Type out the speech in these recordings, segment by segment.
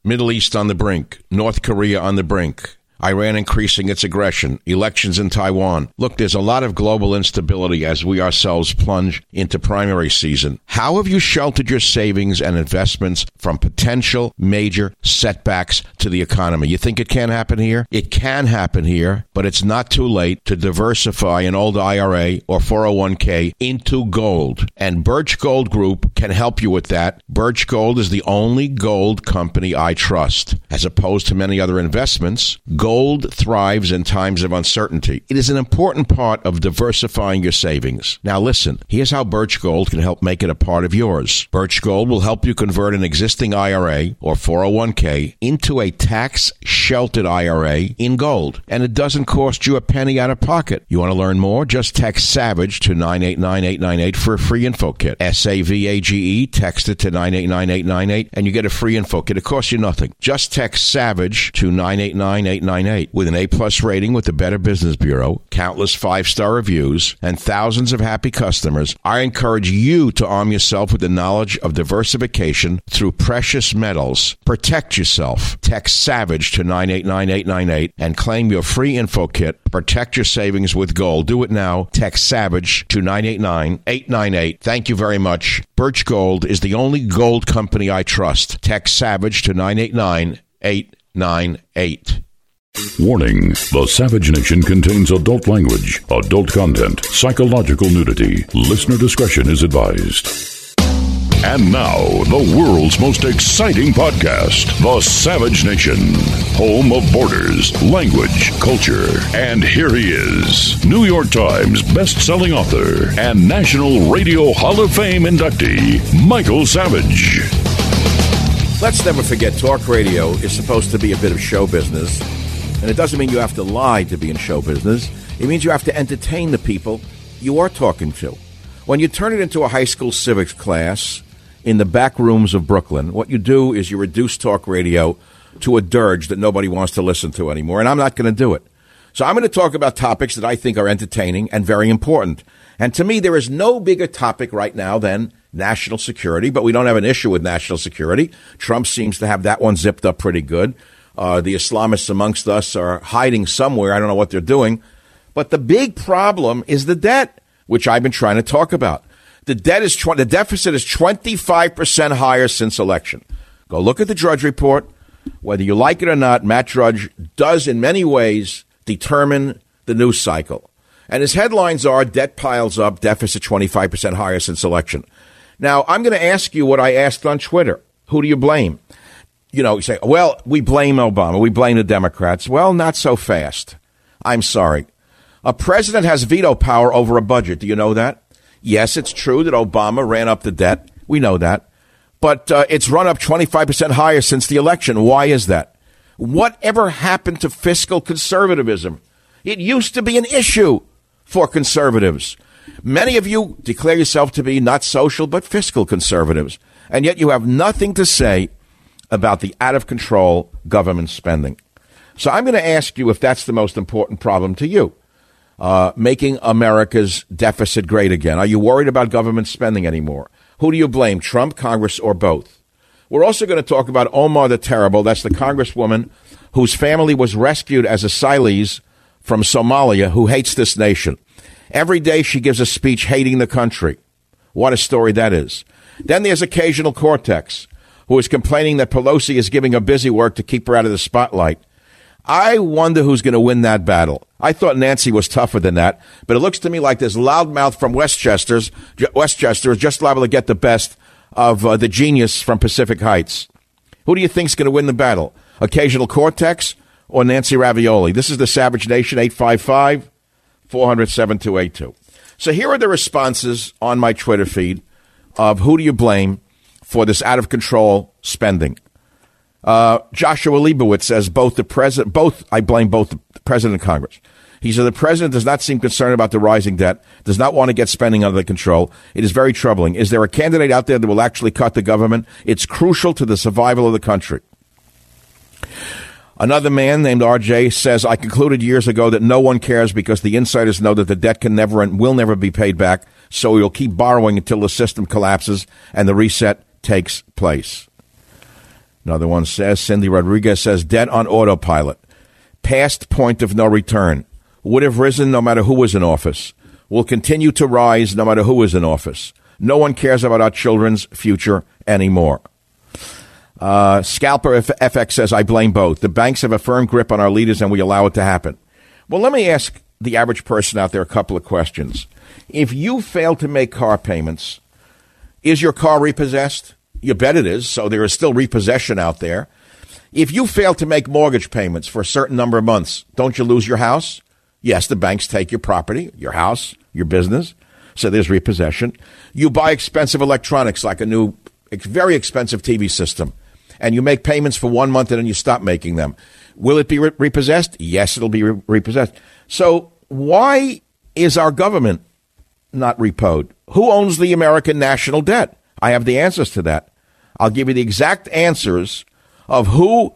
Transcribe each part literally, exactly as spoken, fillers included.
Middle East on the brink. North Korea on the brink. Iran increasing its aggression, elections in Taiwan. Look, there's a lot of global instability as we ourselves plunge into primary season. How have you sheltered your savings and investments from potential major setbacks to the economy? You think it can happen here? It can happen here, but it's not too late to diversify an old I R A or four oh one k into gold. And Birch Gold Group can help you with that. Birch Gold is the only gold company I trust. As opposed to many other investments, gold thrives in times of uncertainty. It is an important part of diversifying your savings. Now listen, here's how Birch Gold can help make it a part of yours. Birch Gold will help you convert an existing I R A or four oh one k into a tax-sheltered I R A in gold. And it doesn't cost you a penny out of pocket. You want to learn more? Just text SAVAGE to nine eight nine eight nine eight for a free info kit. S A V A G E, text it to nine eight nine eight nine eight and you get a free info kit. It costs you nothing. Just text SAVAGE to nine eight nine eight nine eight. With an A-plus rating with the Better Business Bureau, countless five-star reviews, and thousands of happy customers, I encourage you to arm yourself with the knowledge of diversification through precious metals. Protect yourself. Text SAVAGE to nine eight nine eight nine eight and claim your free info kit. Protect your savings with gold. Do it now. Text SAVAGE to nine eight nine eight nine eight. Thank you very much. Birch Gold is the only gold company I trust. Text SAVAGE to nine eight nine eight nine eight. Warning, the Savage Nation contains adult language, adult content, psychological nudity. Listener discretion is advised. And now, the world's most exciting podcast, The Savage Nation, home of borders, language, culture. And here he is, New York Times best-selling author and National Radio Hall of Fame inductee, Michael Savage. Let's never forget, talk radio is supposed to be a bit of show business. And it doesn't mean you have to lie to be in show business. It means you have to entertain the people you are talking to. When you turn it into a high school civics class in the back rooms of Brooklyn, what you do is you reduce talk radio to a dirge that nobody wants to listen to anymore, and I'm not going to do it. So I'm going to talk about topics that I think are entertaining and very important. And to me, there is no bigger topic right now than national security, but we don't have an issue with national security. Trump seems to have that one zipped up pretty good. Uh, the Islamists amongst us are hiding somewhere. I don't know what they're doing. But the big problem is the debt, which I've been trying to talk about. The debt is tw- the deficit is twenty-five percent higher since election. Go look at the Drudge Report. Whether you like it or not, Matt Drudge does in many ways determine the news cycle. And his headlines are debt piles up, deficit twenty-five percent higher since election. Now, I'm going to ask you what I asked on Twitter. Who do you blame? You know, you say, well, we blame Obama. We blame the Democrats. Well, not so fast. I'm sorry. A president has veto power over a budget. Do you know that? Yes, it's true that Obama ran up the debt. We know that. But uh, it's run up twenty-five percent higher since the election. Why is that? Whatever happened to fiscal conservatism? It used to be an issue for conservatives. Many of you declare yourself to be not social but fiscal conservatives. And yet you have nothing to say about the out-of-control government spending. So I'm going to ask you if that's the most important problem to you, uh, making America's deficit great again. Are you worried about government spending anymore? Who do you blame, Trump, Congress, or both? We're also going to talk about Omar the Terrible. That's the congresswoman whose family was rescued as asylees from Somalia, who hates this nation. Every day she gives a speech hating the country. What a story that is. Then there's occasional Cortex, who is complaining that Pelosi is giving her busy work to keep her out of the spotlight. I wonder who's going to win that battle. I thought Nancy was tougher than that, but it looks to me like this loudmouth from Westchester's, Westchester is just liable to get the best of uh, the genius from Pacific Heights. Who do you think is going to win the battle? Occasional Cortex or Nancy Ravioli? This is the Savage Nation, eight five five, four hundred, seven two eight two. So here are the responses on my Twitter feed of who do you blame for this out-of-control spending. Uh, Joshua Leibowitz says both the president, both, I blame both the president and Congress. He said the president does not seem concerned about the rising debt, does not want to get spending under control. It is very troubling. Is there a candidate out there that will actually cut the government? It's crucial to the survival of the country. Another man named R J says, I concluded years ago that no one cares because the insiders know that the debt can never and will never be paid back, so we will keep borrowing until the system collapses and the reset takes place. Another one says, Cindy Rodriguez says, debt on autopilot. Past point of no return. Would have risen no matter who was in office. Will continue to rise no matter who is in office. No one cares about our children's future anymore. Uh, Scalper F X says, I blame both. The banks have a firm grip on our leaders and we allow it to happen. Well, let me ask the average person out there a couple of questions. If you fail to make car payments, is your car repossessed? You bet it is, so there is still repossession out there. If you fail to make mortgage payments for a certain number of months, don't you lose your house? Yes, the banks take your property, your house, your business, so there's repossession. You buy expensive electronics like a new, very expensive T V system, and you make payments for one month and then you stop making them. Will it be re- repossessed? Yes, it'll be re- repossessed. So why is our government not repoed? Who owns the American national debt? I have the answers to that. I'll give you the exact answers of who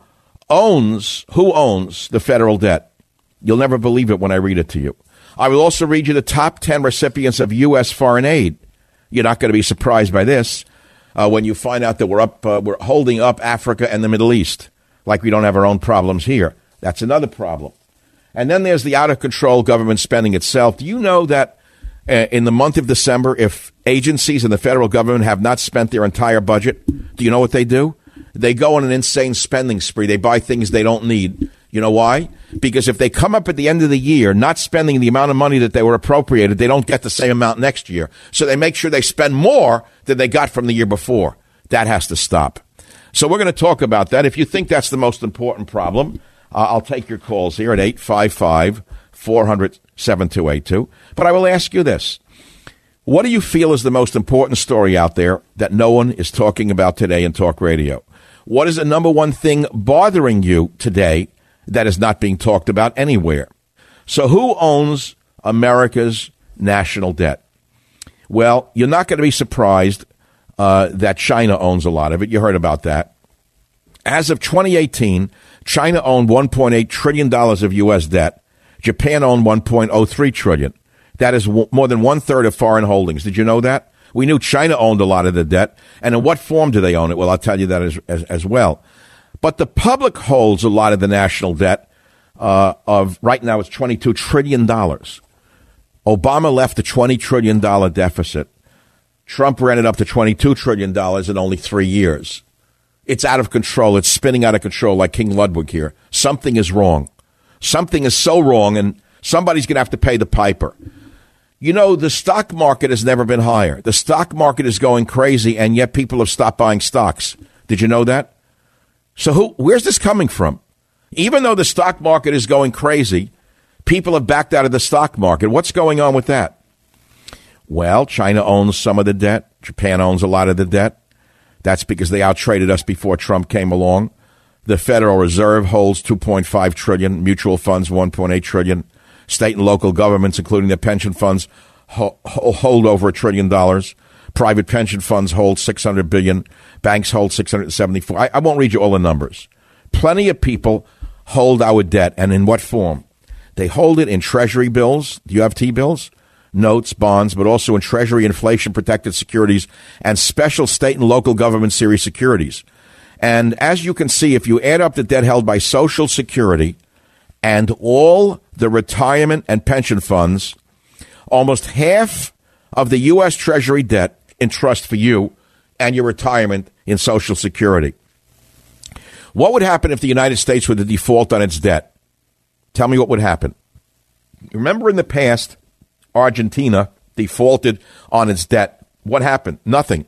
owns who owns the federal debt. You'll never believe it when I read it to you. I will also read you the top ten recipients of U S foreign aid. You're not going to be surprised by this uh, when you find out that we're up, uh, we're holding up Africa and the Middle East, like we don't have our own problems here. That's another problem. And then there's the out-of-control government spending itself. Do you know that uh, in the month of December, if agencies in the federal government have not spent their entire budget, do you know what they do? They go on an insane spending spree. They buy things they don't need. You know why? Because if they come up at the end of the year not spending the amount of money that they were appropriated, they don't get the same amount next year. So they make sure they spend more than they got from the year before. That has to stop. So we're going to talk about that. If you think that's the most important problem, uh, I'll take your calls here at eight five five, four hundred, seven two eight two. But I will ask you this. What do you feel is the most important story out there that no one is talking about today in talk radio? What is the number one thing bothering you today that is not being talked about anywhere? So who owns America's national debt? Well, you're not going to be surprised uh, that China owns a lot of it. You heard about that. As of twenty eighteen, China owned one point eight trillion dollars of U S debt. Japan owned one point oh three trillion dollars. That is w- more than one-third of foreign holdings. Did you know that? We knew China owned a lot of the debt. And in what form do they own it? Well, I'll tell you that as, as, as well. But the public holds a lot of the national debt uh, of, right now, it's twenty-two trillion dollars. Obama left a twenty trillion dollars deficit. Trump ran it up to twenty-two trillion dollars in only three years. It's out of control. It's spinning out of control like King Ludwig here. Something is wrong. Something is so wrong, and somebody's going to have to pay the piper. You know, the stock market has never been higher. The stock market is going crazy, and yet people have stopped buying stocks. Did you know that? So who? Where's this coming from? Even though the stock market is going crazy, people have backed out of the stock market. What's going on with that? Well, China owns some of the debt. Japan owns a lot of the debt. That's because they outtraded us before Trump came along. The Federal Reserve holds two point five trillion dollars, mutual funds one point eight trillion dollars. State and local governments, including their pension funds, ho- hold over a trillion dollars. Private pension funds hold six hundred billion dollars. Banks hold six hundred seventy-four. I, I won't read you all the numbers. Plenty of people hold our debt, and in what form? They hold it in Treasury bills. Do you have T-bills? Notes, bonds, but also in Treasury inflation-protected securities and special state and local government series securities. And as you can see, if you add up the debt held by Social Security and all the retirement and pension funds, almost half of the U S. Treasury debt in trust for you and your retirement in Social Security. What would happen if the United States were to default on its debt? Tell me what would happen. Remember in the past, Argentina defaulted on its debt. What happened? Nothing.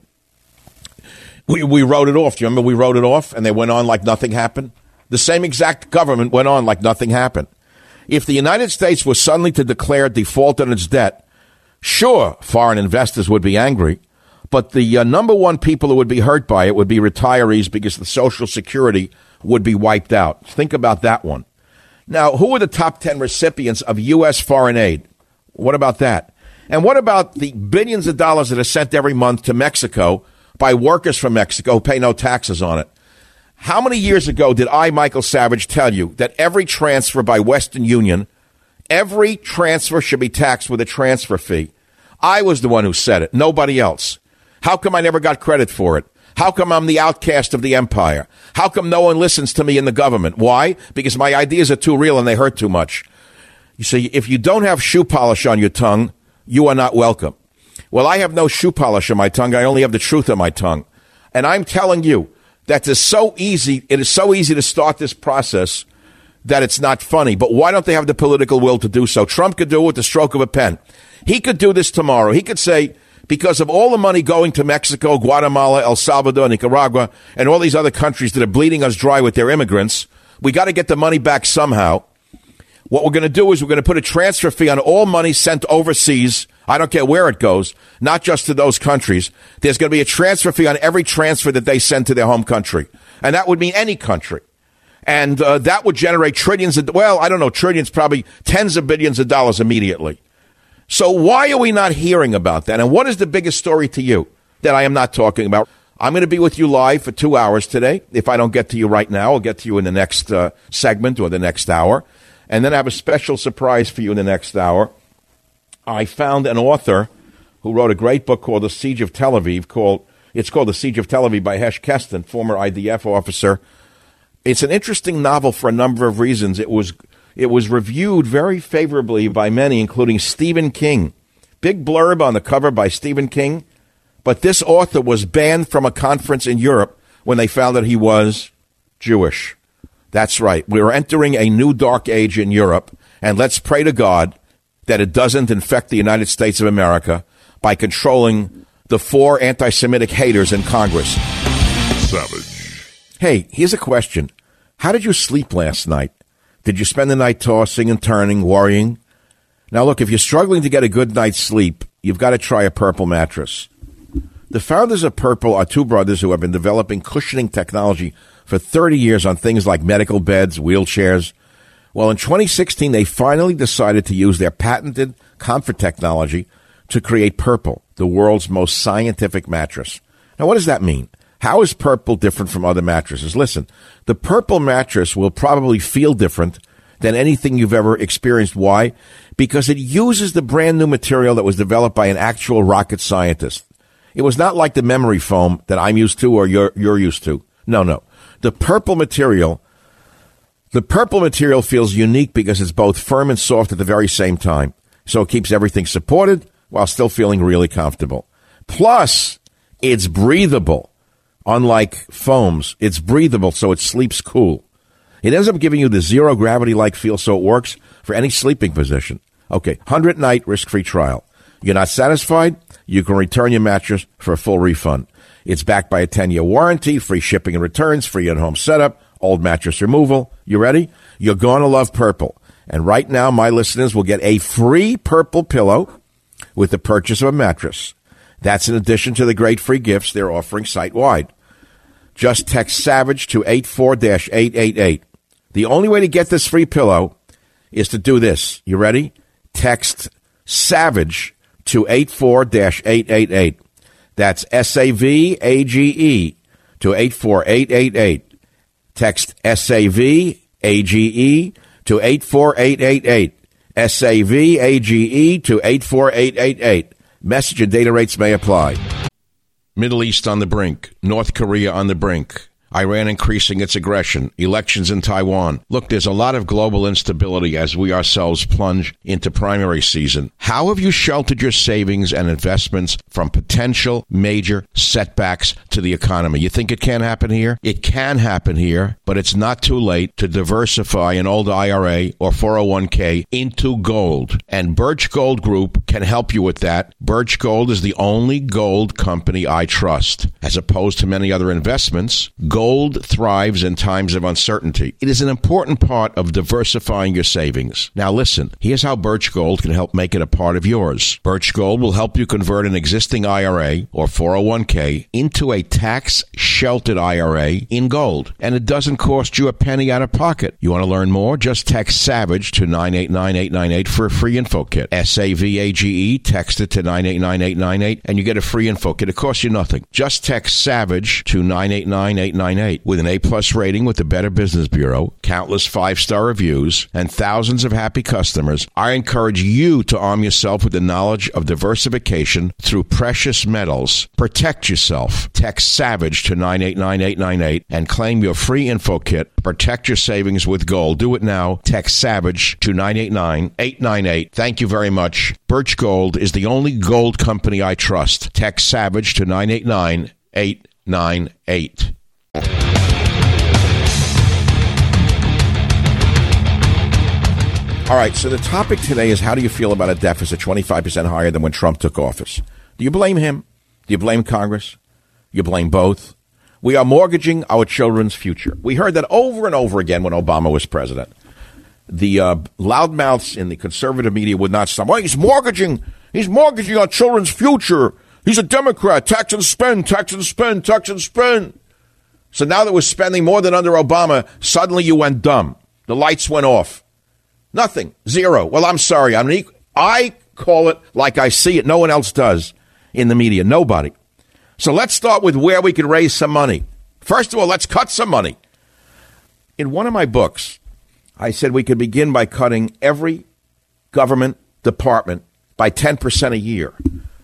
We, we wrote it off. Do you remember we wrote it off and they went on like nothing happened? The same exact government went on like nothing happened. If the United States was suddenly to declare default on its debt, sure, foreign investors would be angry, but the uh, number one people who would be hurt by it would be retirees because the Social Security would be wiped out. Think about that one. Now, who are the top ten recipients of U S foreign aid? What about that? And what about the billions of dollars that are sent every month to Mexico by workers from Mexico who pay no taxes on it? How many years ago did I, Michael Savage, tell you that every transfer by Western Union, every transfer should be taxed with a transfer fee? I was the one who said it, nobody else. How come I never got credit for it? How come I'm the outcast of the empire? How come no one listens to me in the government? Why? Because my ideas are too real and they hurt too much. You see, if you don't have shoe polish on your tongue, you are not welcome. Well, I have no shoe polish on my tongue. I only have the truth on my tongue. And I'm telling you that it's so easy. It is so easy to start this process that it's not funny. But why don't they have the political will to do so? Trump could do it with the stroke of a pen. He could do this tomorrow. He could say, because of all the money going to Mexico, Guatemala, El Salvador, Nicaragua, and all these other countries that are bleeding us dry with their immigrants, we got to get the money back somehow. What we're going to do is we're going to put a transfer fee on all money sent overseas. I don't care where it goes, not just to those countries. There's going to be a transfer fee on every transfer that they send to their home country. And that would mean any country. And uh, that would generate trillions of, well, I don't know, trillions, probably tens of billions of dollars immediately. So why are we not hearing about that? And what is the biggest story to you that I am not talking about? I'm going to be with you live for two hours today. If I don't get to you right now, I'll get to you in the next uh, segment or the next hour. And then I have a special surprise for you in the next hour. I found an author who wrote a great book called The Siege of Tel Aviv. Called It's called The Siege of Tel Aviv by Hesh Keston, former I D F officer. It's an interesting novel for a number of reasons. It was it was reviewed very favorably by many, including Stephen King. Big blurb on the cover by Stephen King. But this author was banned from a conference in Europe when they found that he was Jewish. That's right. We're entering a new dark age in Europe, and let's pray to God that it doesn't infect the United States of America by controlling the four anti-Semitic haters in Congress. Savage. Hey, here's a question. How did you sleep last night? Did you spend the night tossing and turning, worrying? Now, look, if you're struggling to get a good night's sleep, you've got to try a Purple mattress. The founders of Purple are two brothers who have been developing cushioning technology for thirty years on things like medical beds, wheelchairs. Well, in twenty sixteen, they finally decided to use their patented comfort technology to create Purple, the world's most scientific mattress. Now, what does that mean? How is Purple different from other mattresses? Listen, the Purple mattress will probably feel different than anything you've ever experienced. Why? Because it uses the brand new material that was developed by an actual rocket scientist. It was not like the memory foam that I'm used to or you're, you're used to. No, no. The Purple material, the Purple material feels unique because it's both firm and soft at the very same time. So it keeps everything supported while still feeling really comfortable. Plus, it's breathable. Unlike foams, it's breathable, so it sleeps cool. It ends up giving you the zero gravity-like feel, so it works for any sleeping position. Okay, one hundred night risk-free trial. You're not satisfied? You can return your mattress for a full refund. It's backed by a ten-year warranty, free shipping and returns, free at-home setup, old mattress removal. You ready? You're going to love Purple. And right now, my listeners will get a free Purple pillow with the purchase of a mattress. That's in addition to the great free gifts they're offering site-wide. Just text SAVAGE to eight four eight eight eight. The only way to get this free pillow is to do this. You ready? Text SAVAGE to eight four eight eight eight. That's S A V A G E to eight four eight eight eight. Text S A V A G E to eight four eight eight eight. S A V A G E to eight four eight eight eight. Message and data rates may apply. Middle East on the brink. North Korea on the brink. Iran increasing its aggression, elections in Taiwan. Look, there's a lot of global instability as we ourselves plunge into primary season. How have you sheltered your savings and investments from potential major setbacks to the economy? You think it can happen here? It can happen here, but it's not too late to diversify an old I R A or four oh one k into gold. And Birch Gold Group can help you with that. Birch Gold is the only gold company I trust. As opposed to many other investments, gold Gold thrives in times of uncertainty. It is an important part of diversifying your savings. Now listen, here's how Birch Gold can help make it a part of yours. Birch Gold will help you convert an existing I R A or four oh one k into a tax-sheltered I R A in gold. And it doesn't cost you a penny out of pocket. You want to learn more? Just text SAVAGE to nine eight nine eight nine eight for a free info kit. S A V A G E, text it to nine eight nine eight nine eight, and you get a free info kit. It costs you nothing. Just text SAVAGE to nine eight nine eight nine eight. With an A-plus rating with the Better Business Bureau, countless five-star reviews, and thousands of happy customers, I encourage you to arm yourself with the knowledge of diversification through precious metals. Protect yourself. Text SAVAGE to nine eight nine eight nine eight and claim your free info kit. Protect your savings with gold. Do it now. Text SAVAGE to nine eight nine eight nine eight. Thank you very much. Birch Gold is the only gold company I trust. Text SAVAGE to nine eight nine eight nine eight. All right, so the topic today is, how do you feel about a deficit twenty-five percent higher than when Trump took office? Do you blame him? Do you blame Congress? You blame both? We are mortgaging our children's future. We heard that over and over again when Obama was president. The uh, loudmouths in the conservative media would not stop. Well, he's mortgaging, he's mortgaging our children's future. He's a Democrat. Tax and spend, tax and spend, tax and spend. So now that we're spending more than under Obama, suddenly you went dumb. The lights went off. Nothing. Zero. Well, I'm sorry. I'm an I call it like I see it. No one else does in the media. Nobody. So let's start with where we can raise some money. First of all, let's cut some money. In one of my books, I said we could begin by cutting every government department by ten percent a year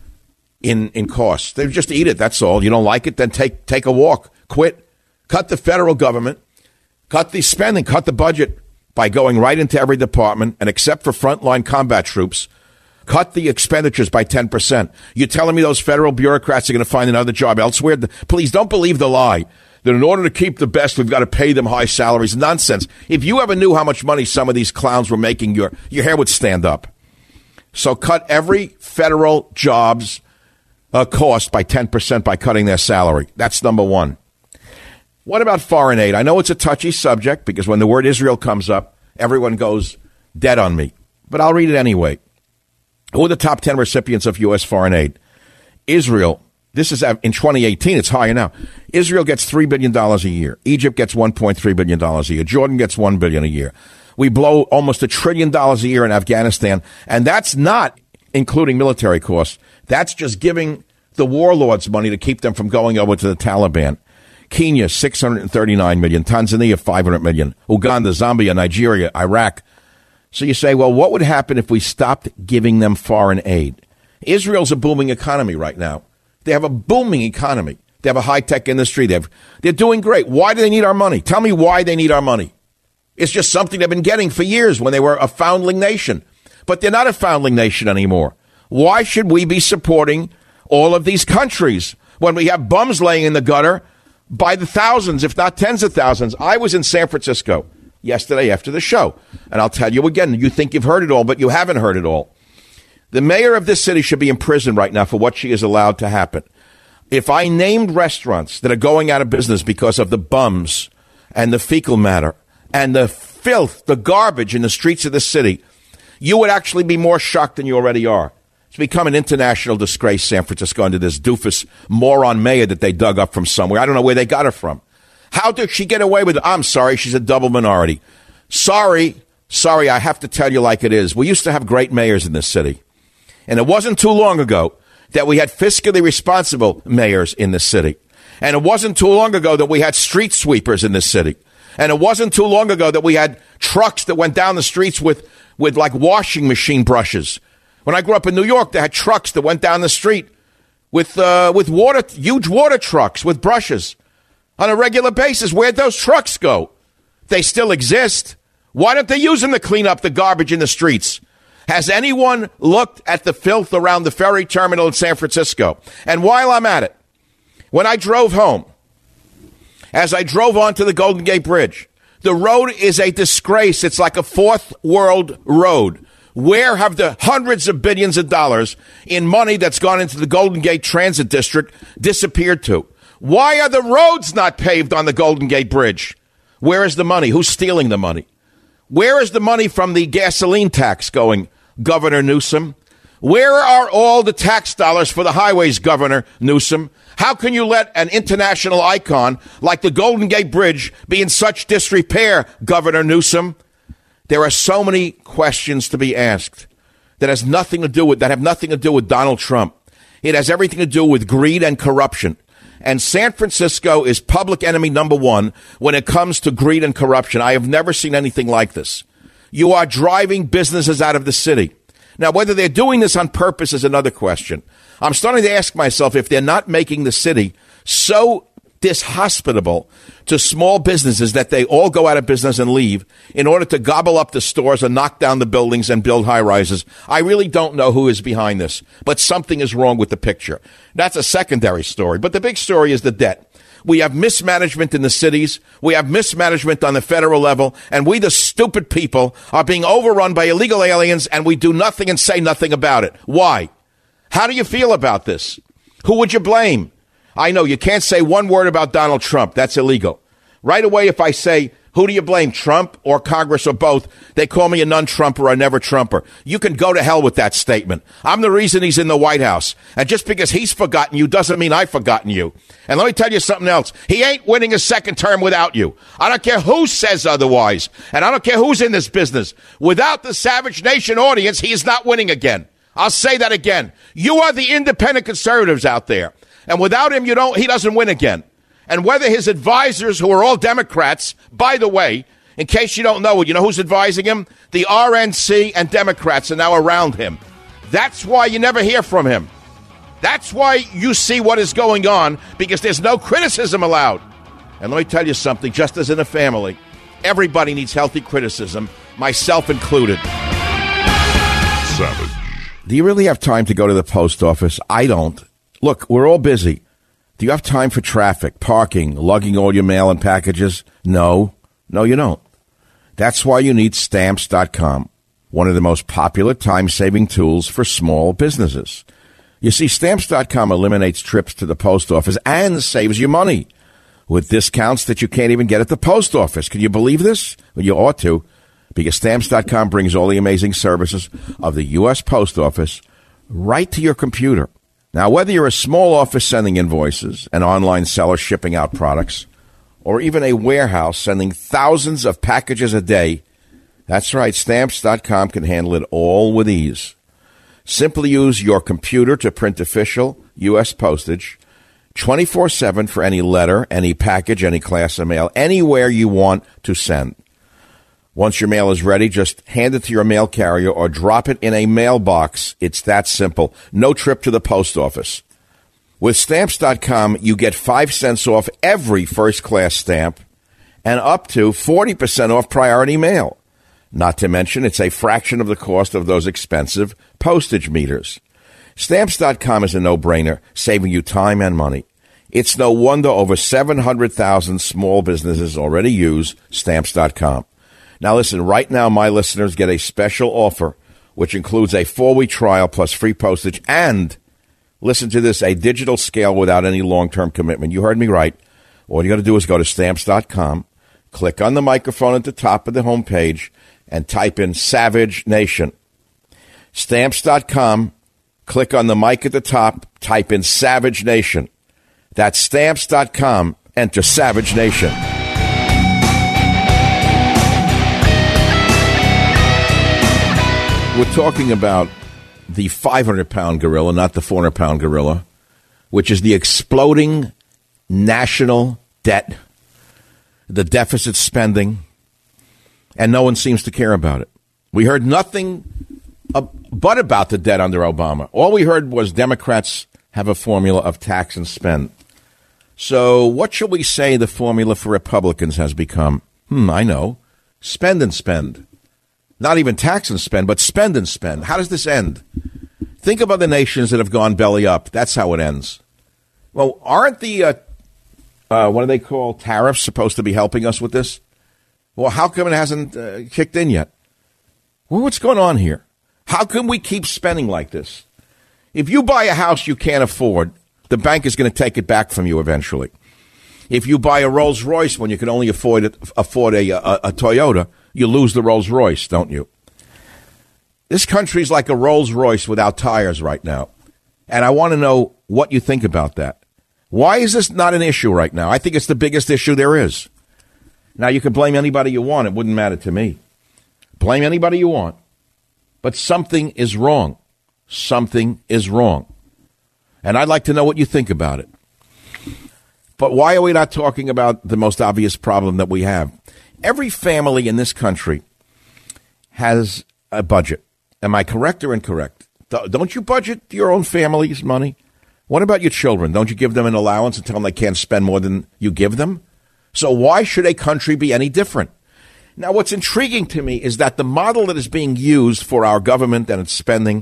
in, in costs. They just eat it. That's all. You don't like it? Then take, take a walk. Quit. Cut the federal government. Cut the spending. Cut the budget by going right into every department, and except for frontline combat troops, cut the expenditures by ten percent. You're telling me those federal bureaucrats are going to find another job elsewhere? Please don't believe the lie that in order to keep the best, we've got to pay them high salaries. Nonsense. If you ever knew how much money some of these clowns were making, your, your hair would stand up. So cut every federal job's uh, cost by ten percent by cutting their salary. That's number one. What about foreign aid? I know it's a touchy subject because when the word Israel comes up, everyone goes dead on me. But I'll read it anyway. Who are the top ten recipients of U S foreign aid? Israel, this is in twenty eighteen, it's higher now. Israel gets three billion dollars a year. Egypt gets one point three billion dollars a year. Jordan gets one billion dollars a year. We blow almost a trillion dollars a year in Afghanistan, and that's not including military costs. That's just giving the warlords money to keep them from going over to the Taliban. Kenya, six hundred thirty-nine million dollars. Tanzania, five hundred million dollars. Uganda, Zambia, Nigeria, Iraq. So you say, well, what would happen if we stopped giving them foreign aid? Israel's a booming economy right now. They have a booming economy. They have a high-tech industry. They have, they're doing great. Why do they need our money? Tell me why they need our money. It's just something they've been getting for years when they were a foundling nation. But they're not a foundling nation anymore. Why should we be supporting all of these countries when we have bums laying in the gutter by the thousands, if not tens of thousands? I was in San Francisco yesterday after the show, and I'll tell you again, you think you've heard it all, but you haven't heard it all. The mayor of this city should be in prison right now for what she has allowed to happen. If I named restaurants that are going out of business because of the bums and the fecal matter and the filth, the garbage in the streets of the city, you would actually be more shocked than you already are. It's become an international disgrace, San Francisco, under this doofus moron mayor that they dug up from somewhere. I don't know where they got her from. How did she get away with it? I'm sorry, she's a double minority. Sorry, sorry, I have to tell you like it is. We used to have great mayors in this city. And it wasn't too long ago that we had fiscally responsible mayors in this city. And it wasn't too long ago that we had street sweepers in this city. And it wasn't too long ago that we had trucks that went down the streets with, with like washing machine brushes. When I grew up in New York, they had trucks that went down the street with uh, with water, huge water trucks with brushes on a regular basis. Where'd those trucks go? They still exist. Why don't they use them to clean up the garbage in the streets? Has anyone looked at the filth around the ferry terminal in San Francisco? And while I'm at it, when I drove home, as I drove onto the Golden Gate Bridge, the road is a disgrace. It's like a fourth world road. Where have the hundreds of billions of dollars in money that's gone into the Golden Gate Transit District disappeared to? Why are the roads not paved on the Golden Gate Bridge? Where is the money? Who's stealing the money? Where is the money from the gasoline tax going, Governor Newsom? Where are all the tax dollars for the highways, Governor Newsom? How can you let an international icon like the Golden Gate Bridge be in such disrepair, Governor Newsom? There are so many questions to be asked that has nothing to do with that have nothing to do with Donald Trump. It has everything to do with greed and corruption. And San Francisco is public enemy number one when it comes to greed and corruption. I have never seen anything like this. You are driving businesses out of the city. Now, whether they're doing this on purpose is another question. I'm starting to ask myself if they're not making the city so dishospitable to small businesses that they all go out of business and leave in order to gobble up the stores and knock down the buildings and build high rises. I really don't know who is behind this, but something is wrong with the picture. That's a secondary story, but the big story is the debt. We have mismanagement in the cities. We have mismanagement on the federal level. And we, the stupid people, are being overrun by illegal aliens, and we do nothing and say nothing about it. Why? How do you feel about this? Who would you blame? I know you can't say one word about Donald Trump. That's illegal. Right away, if I say, who do you blame, Trump or Congress or both, they call me a non-Trumper or a never-Trumper. You can go to hell with that statement. I'm the reason he's in the White House. And just because he's forgotten you doesn't mean I've forgotten you. And let me tell you something else. He ain't winning a second term without you. I don't care who says otherwise. And I don't care who's in this business. Without the Savage Nation audience, he is not winning again. I'll say that again. You are the independent conservatives out there. And without him, you don't, he doesn't win again. And whether his advisors, who are all Democrats, by the way, in case you don't know, you know who's advising him? The R N C and Democrats are now around him. That's why you never hear from him. That's why you see what is going on, because there's no criticism allowed. And let me tell you something, just as in a family, everybody needs healthy criticism, myself included. Savage. Do you really have time to go to the post office? I don't. Look, we're all busy. Do you have time for traffic, parking, lugging all your mail and packages? No. No, you don't. That's why you need Stamps dot com, one of the most popular time-saving tools for small businesses. You see, Stamps dot com eliminates trips to the post office and saves you money with discounts that you can't even get at the post office. Can you believe this? Well, you ought to, because Stamps dot com brings all the amazing services of the U S Post Office right to your computer. Now, whether you're a small office sending invoices, an online seller shipping out products, or even a warehouse sending thousands of packages a day, that's right, Stamps dot com can handle it all with ease. Simply use your computer to print official U S postage twenty-four seven for any letter, any package, any class of mail, anywhere you want to send. Once your mail is ready, just hand it to your mail carrier or drop it in a mailbox. It's that simple. No trip to the post office. With Stamps dot com, you get five cents off every first-class stamp and up to forty percent off priority mail. Not to mention, it's a fraction of the cost of those expensive postage meters. Stamps dot com is a no-brainer, saving you time and money. It's no wonder over seven hundred thousand small businesses already use Stamps dot com. Now, listen, right now, my listeners get a special offer, which includes a four-week trial plus free postage and, listen to this, a digital scale without any long-term commitment. You heard me right. All you got to do is go to Stamps dot com, click on the microphone at the top of the homepage, and type in Savage Nation. Stamps dot com, click on the mic at the top, type in Savage Nation. That's Stamps dot com, enter Savage Nation. We're talking about the five hundred pound gorilla, not the four hundred pound gorilla, which is the exploding national debt, the deficit spending, and no one seems to care about it. We heard nothing but about the debt under Obama. All we heard was Democrats have a formula of tax and spend. So what shall we say the formula for Republicans has become? Hmm, I know. Spend and spend. Not even tax and spend, but spend and spend. How does this end? Think of other nations that have gone belly up. That's how it ends. Well, aren't the, uh, uh, what do they call, tariffs supposed to be helping us with this? Well, how come it hasn't uh, kicked in yet? Well, what's going on here? How can we keep spending like this? If you buy a house you can't afford, the bank is going to take it back from you eventually. If you buy a Rolls Royce when you can only afford it, afford a, a, a Toyota, you lose the Rolls Royce, don't you? This country's like a Rolls Royce without tires right now. And I want to know what you think about that. Why is this not an issue right now? I think it's the biggest issue there is. Now, you can blame anybody you want. It wouldn't matter to me. Blame anybody you want. But something is wrong. Something is wrong. And I'd like to know what you think about it. But why are we not talking about the most obvious problem that we have? Every family in this country has a budget. Am I correct or incorrect? Don't you budget your own family's money? What about your children? Don't you give them an allowance and tell them they can't spend more than you give them? So why should a country be any different? Now, what's intriguing to me is that the model that is being used for our government and its spending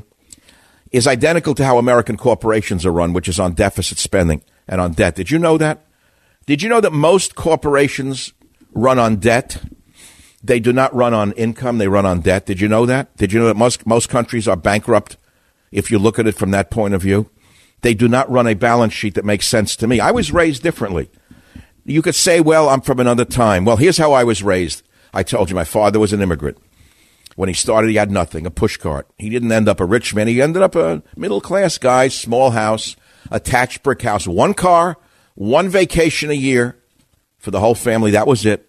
is identical to how American corporations are run, which is on deficit spending and on debt. Did you know that? Did you know that most corporations run on debt? They do not run on income. They run on debt. Did you know that? Did you know that most, most countries are bankrupt if you look at it from that point of view? They do not run a balance sheet that makes sense to me. I was raised differently. You could say, well, I'm from another time. Well, here's how I was raised. I told you my father was an immigrant. When he started, he had nothing, a push cart. He didn't end up a rich man. He ended up a middle-class guy, small house, attached brick house, one car, one vacation a year for the whole family. That was it.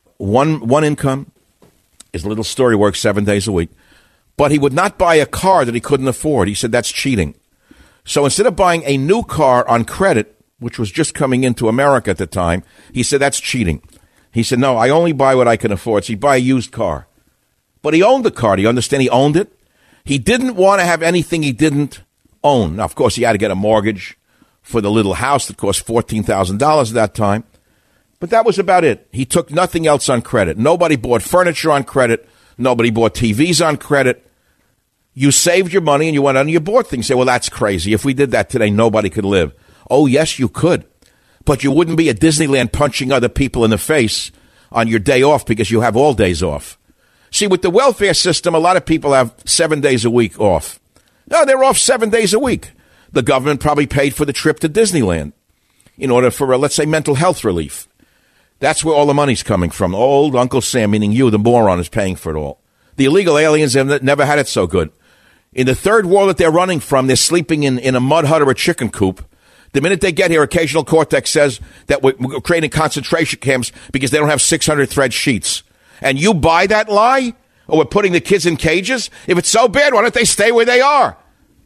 One one income. His little story works seven days a week. But he would not buy a car that he couldn't afford. He said that's cheating. So instead of buying a new car on credit, which was just coming into America at the time, he said that's cheating. He said, no, I only buy what I can afford. So he buy a used car. But he owned the car. Do you understand? He owned it. He didn't want to have anything he didn't own. Now, of course, he had to get a mortgage for the little house that cost fourteen thousand dollars at that time. But that was about it. He took nothing else on credit. Nobody bought furniture on credit. Nobody bought T Vs on credit. You saved your money and you went on and you bought things. You say, well, that's crazy. If we did that today, nobody could live. Oh, yes, you could. But you wouldn't be at Disneyland punching other people in the face on your day off because you have all days off. See, with the welfare system, a lot of people have seven days a week off. No, they're off seven days a week. The government probably paid for the trip to Disneyland in order for, uh, let's say, mental health relief. That's where all the money's coming from. Old Uncle Sam, meaning you, the moron, is paying for it all. The illegal aliens have never had it so good. In the third world that they're running from, they're sleeping in, in a mud hut or a chicken coop. The minute they get here, Occasional Cortex says that we're, we're creating concentration camps because they don't have six hundred thread sheets. And you buy that lie? Or we're putting the kids in cages? If it's so bad, why don't they stay where they are?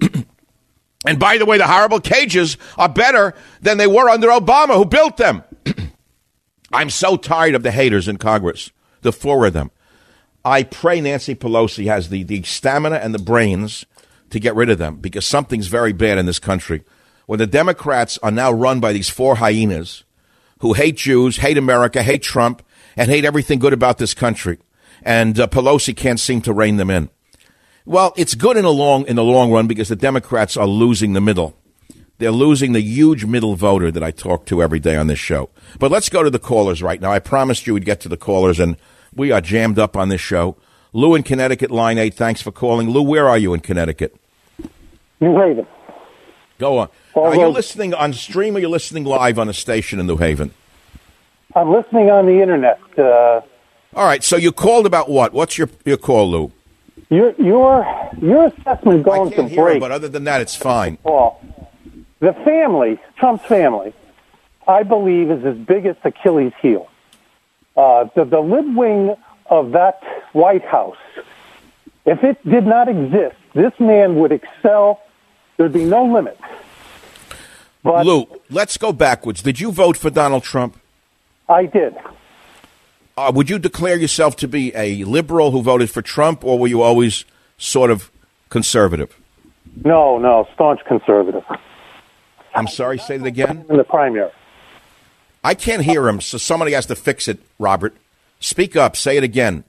And by the way, the horrible cages are better than they were under Obama, who built them. I'm so tired of the haters in Congress, the four of them. I pray Nancy Pelosi has the, the stamina and the brains to get rid of them, because something's very bad in this country. When the Democrats are now run by these four hyenas who hate Jews, hate America, hate Trump, and hate everything good about this country, and uh, Pelosi can't seem to rein them in. Well, it's good in the long in the long run because the Democrats are losing the middle. They're losing the huge middle voter that I talk to every day on this show. But let's go to the callers right now. I promised you we'd get to the callers, and we are jammed up on this show. Lou in Connecticut, line eight, thanks for calling. Lou, where are you in Connecticut? New Haven. Go on. Are you listening on stream or are you listening live on a station in New Haven? I'm listening on the Internet. Uh, All right, so you called about what? What's your, your call, Lou? Your your your assessment going I can't to hear break. him, but other than that, it's fine. Paul, the family, Trump's family, I believe is his biggest Achilles heel. Uh, the, the lib wing of that White House, if it did not exist, this man would excel. There'd be no limit. But Lou, let's go backwards. Did you vote for Donald Trump? I did. Uh, would you declare yourself to be a liberal who voted for Trump, or were you always sort of conservative? No, no, staunch conservative. I'm sorry, say that again? In the primary. I can't hear him, so somebody has to fix it, Robert. Speak up. Say it again.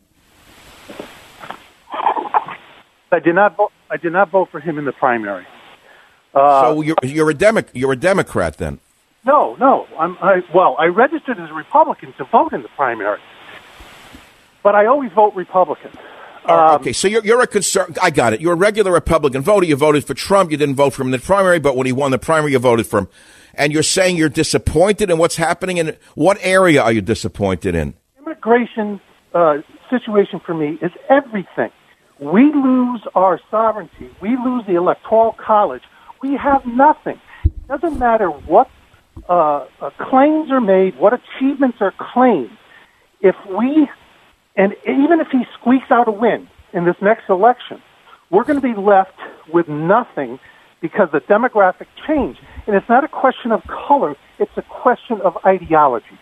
I did not vote. I did not vote for him in the primary. Uh, so you're you're a Demo- you're a Democrat then? No, no. I'm, I, well, I registered as a Republican to vote in the primary, but I always vote Republican. Oh, Um, okay, so you're you're a conser- I got it. You're a regular Republican voter. You voted for Trump. You didn't vote for him in the primary, but when he won the primary, you voted for him. And you're saying you're disappointed in what's happening. In what area are you disappointed in? Immigration uh, situation for me is everything. We lose our sovereignty. We lose the Electoral College. We have nothing. It doesn't matter what uh, uh, claims are made, what achievements are claimed. If we, and even if he squeaks out a win in this next election, we're going to be left with nothing because the demographic change. And it's not a question of color, it's a question of ideology.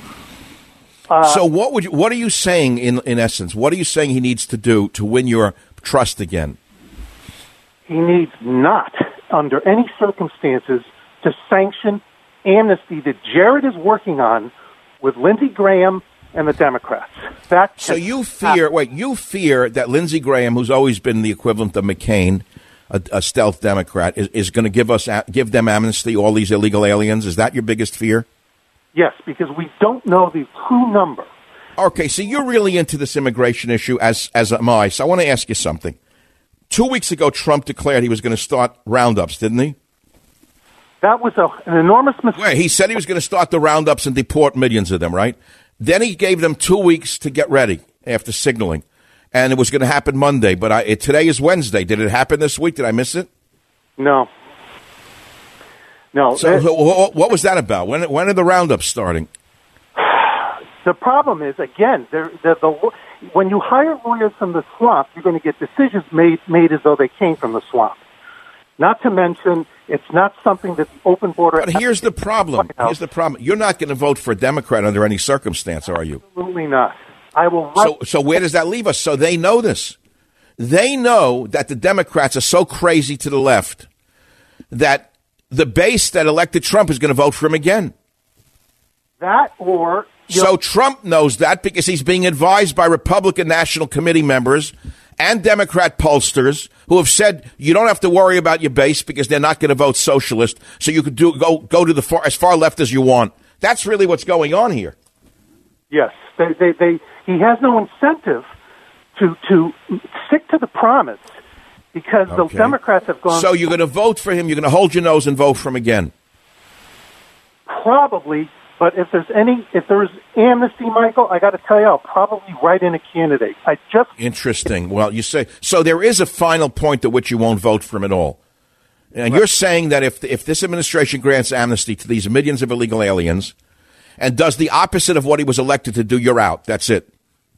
Uh, so what would you, what are you saying in in essence? What are you saying he needs to do to win your trust again? He needs not, under any circumstances, to sanction amnesty that Jared is working on with Lindsey Graham and the Democrats. That so you fear, happen. wait, you fear that Lindsey Graham, who's always been the equivalent of McCain, a, a stealth Democrat, is, is going to give us give them amnesty, all these illegal aliens? Is that your biggest fear? Yes, because we don't know the true number. Okay, so you're really into this immigration issue, as as am I. So I want to ask you something. Two weeks ago, Trump declared he was going to start roundups, didn't he? That was a, an enormous mistake. Wait, he said he was going to start the roundups and deport millions of them, right? Then he gave them two weeks to get ready after signaling, and it was going to happen Monday. But I, it, today is Wednesday. Did it happen this week? Did I miss it? No. No. So it, what, what was that about? When when are the roundups starting? The problem is, again, the, the, when you hire lawyers from the swamp, you're going to get decisions made made as though they came from the swamp. Not to mention, it's not something that the open border... But here's the problem. Here's the problem. You're not going to vote for a Democrat under any circumstance, are you? Absolutely not. I will... So, so where does that leave us? So they know this. They know that the Democrats are so crazy to the left that the base that elected Trump is going to vote for him again. That or... So Trump knows that because he's being advised by Republican National Committee members and Democrat pollsters who have said you don't have to worry about your base because they're not going to vote socialist, so you could do go go to the far, as far left as you want. That's really what's going on here. Yes, they, they, they, he has no incentive to to stick to the promise because okay. the Democrats have gone... So you're going to vote for him, you're going to hold your nose and vote for him again? Probably. But if there's any, if there's amnesty, Michael, I got to tell you, I'll probably write in a candidate. I just interesting. Well, you say so. There is a final point at which you won't vote for him at all, and right. You're saying that if if this administration grants amnesty to these millions of illegal aliens and does the opposite of what he was elected to do, you're out. That's it.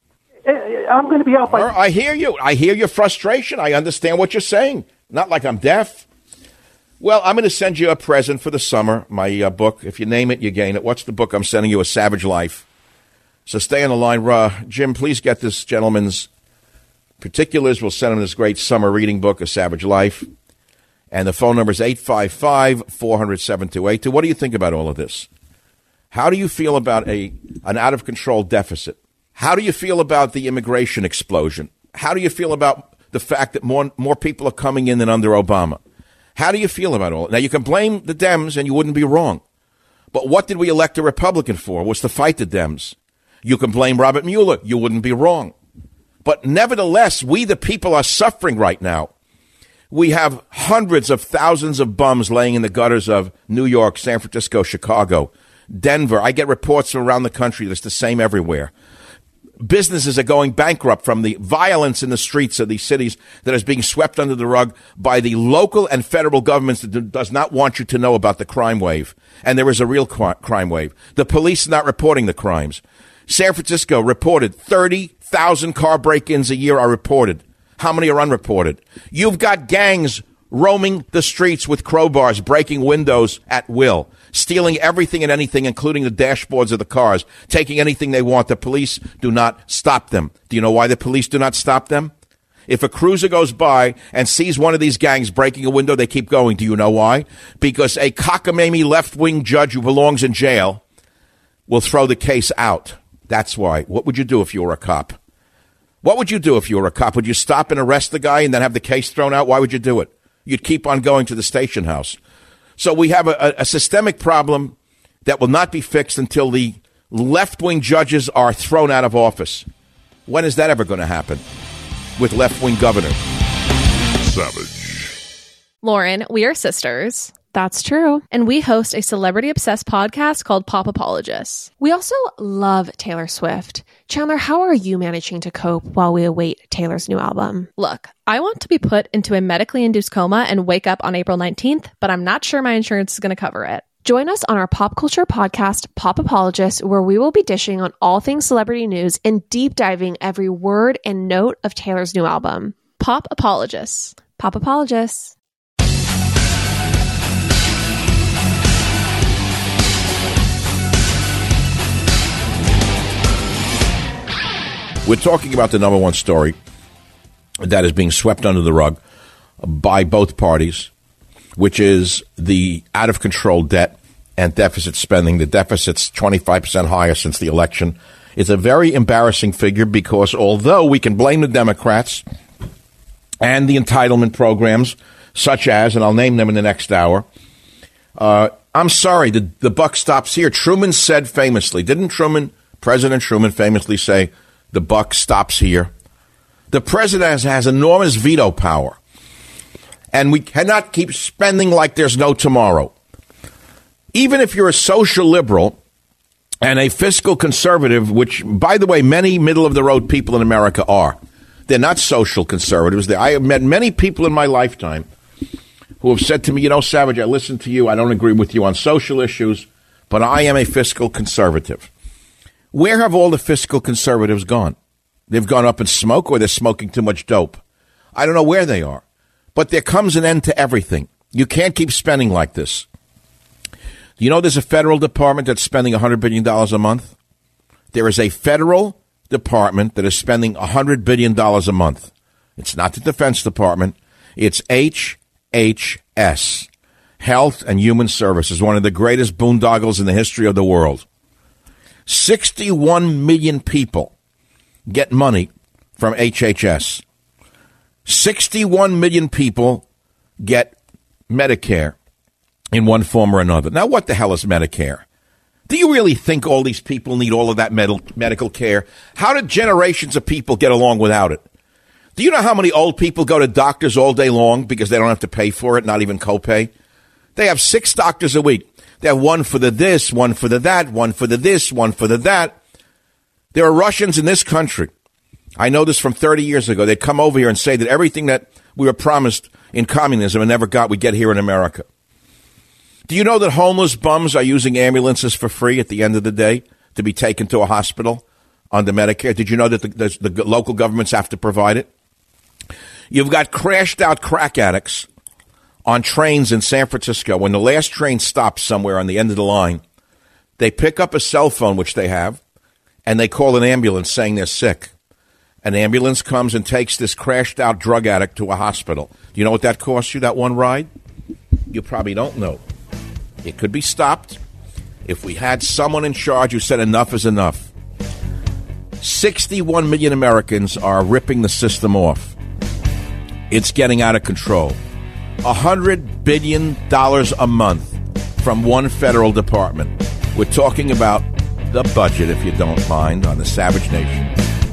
I'm going to be out by. I hear you. I hear your frustration. I understand what you're saying. Not like I'm deaf. Well, I'm going to send you a present for the summer, my uh, book. If you name it, you gain it. What's the book I'm sending you? A Savage Life. So stay on the line. Uh, Jim, please get this gentleman's particulars. We'll send him this great summer reading book, A Savage Life. And the phone number is eight five five, four hundred, seven two eight two. What do you think about all of this? How do you feel about a an out-of-control deficit? How do you feel about the immigration explosion? How do you feel about the fact that more more people are coming in than under Obama? How do you feel about all? Now, you can blame the Dems, and you wouldn't be wrong. But what did we elect a Republican for? Was to fight the Dems. You can blame Robert Mueller. You wouldn't be wrong. But nevertheless, we the people are suffering right now. We have hundreds of thousands of bums laying in the gutters of New York, San Francisco, Chicago, Denver. I get reports from around the country that's the same everywhere. Businesses are going bankrupt from the violence in the streets of these cities that is being swept under the rug by the local and federal governments that do, does not want you to know about the crime wave. And there is a real crime wave. The police are not reporting the crimes. San Francisco reported thirty thousand car break-ins a year are reported. How many are unreported? You've got gangs roaming the streets with crowbars, breaking windows at will, stealing everything and anything, including the dashboards of the cars, taking anything they want. The police do not stop them. Do you know why the police do not stop them? If a cruiser goes by and sees one of these gangs breaking a window, they keep going. Do you know why? Because a cockamamie left-wing judge who belongs in jail will throw the case out. That's why. What would you do if you were a cop? What would you do if you were a cop? Would you stop and arrest the guy and then have the case thrown out? Why would you do it? You'd keep on going to the station house. So we have a, a systemic problem that will not be fixed until the left-wing judges are thrown out of office. When is that ever going to happen with left-wing governors? Savage. Lauren, we are sisters. That's true. And we host a celebrity-obsessed podcast called Pop Apologists. We also love Taylor Swift. Chandler, how are you managing to cope while we await Taylor's new album? Look, I want to be put into a medically induced coma and wake up on April nineteenth, but I'm not sure my insurance is going to cover it. Join us on our pop culture podcast, Pop Apologists, where we will be dishing on all things celebrity news and deep diving every word and note of Taylor's new album. Pop Apologists. Pop Apologists. We're talking about the number one story that is being swept under the rug by both parties, which is the out-of-control debt and deficit spending. The deficit's twenty-five percent higher since the election. It's a very embarrassing figure because although we can blame the Democrats and the entitlement programs, such as, and I'll name them in the next hour, uh, I'm sorry, the, the buck stops here. Truman said famously, didn't Truman, President Truman famously say, the buck stops here? The president has, has enormous veto power, and we cannot keep spending like there's no tomorrow. Even if you're a social liberal and a fiscal conservative, which, by the way, many middle-of-the-road people in America are. They're not social conservatives. I have met many people in my lifetime who have said to me, you know, Savage, I listen to you. I don't agree with you on social issues, but I am a fiscal conservative. Where have all the fiscal conservatives gone? They've gone up in smoke, or they're smoking too much dope. I don't know where they are. But there comes an end to everything. You can't keep spending like this. You know there's a federal department that's spending one hundred billion dollars a month? There is a federal department that is spending one hundred billion dollars a month. It's not the Defense Department. It's H H S, Health and Human Services, one of the greatest boondoggles in the history of the world. sixty-one million people get money from H H S. sixty-one million people get Medicare in one form or another. Now, what the hell is Medicare? Do you really think all these people need all of that med- medical care? How did generations of people get along without it? Do you know how many old people go to doctors all day long because they don't have to pay for it, not even copay? They have six doctors a week. They have one for the this, one for the that, one for the this, one for the that. There are Russians in this country. I know this from thirty years ago. They'd come over here and say that everything that we were promised in communism and never got, we get here in America. Do you know that homeless bums are using ambulances for free at the end of the day to be taken to a hospital under Medicare? Did you know that the, the, the local governments have to provide it? You've got crashed out crack addicts on trains in San Francisco. When the last train stops somewhere on the end of the line, they pick up a cell phone, which they have, and they call an ambulance saying they're sick. An ambulance comes and takes this crashed out drug addict to a hospital. Do you know what that costs you, that one ride? You probably don't know. It could be stopped if we had someone in charge who said enough is enough. sixty-one million Americans are ripping the system off. It's getting out of control. one hundred billion dollars a month from one federal department. We're talking about the budget, if you don't mind, on the Savage Nation.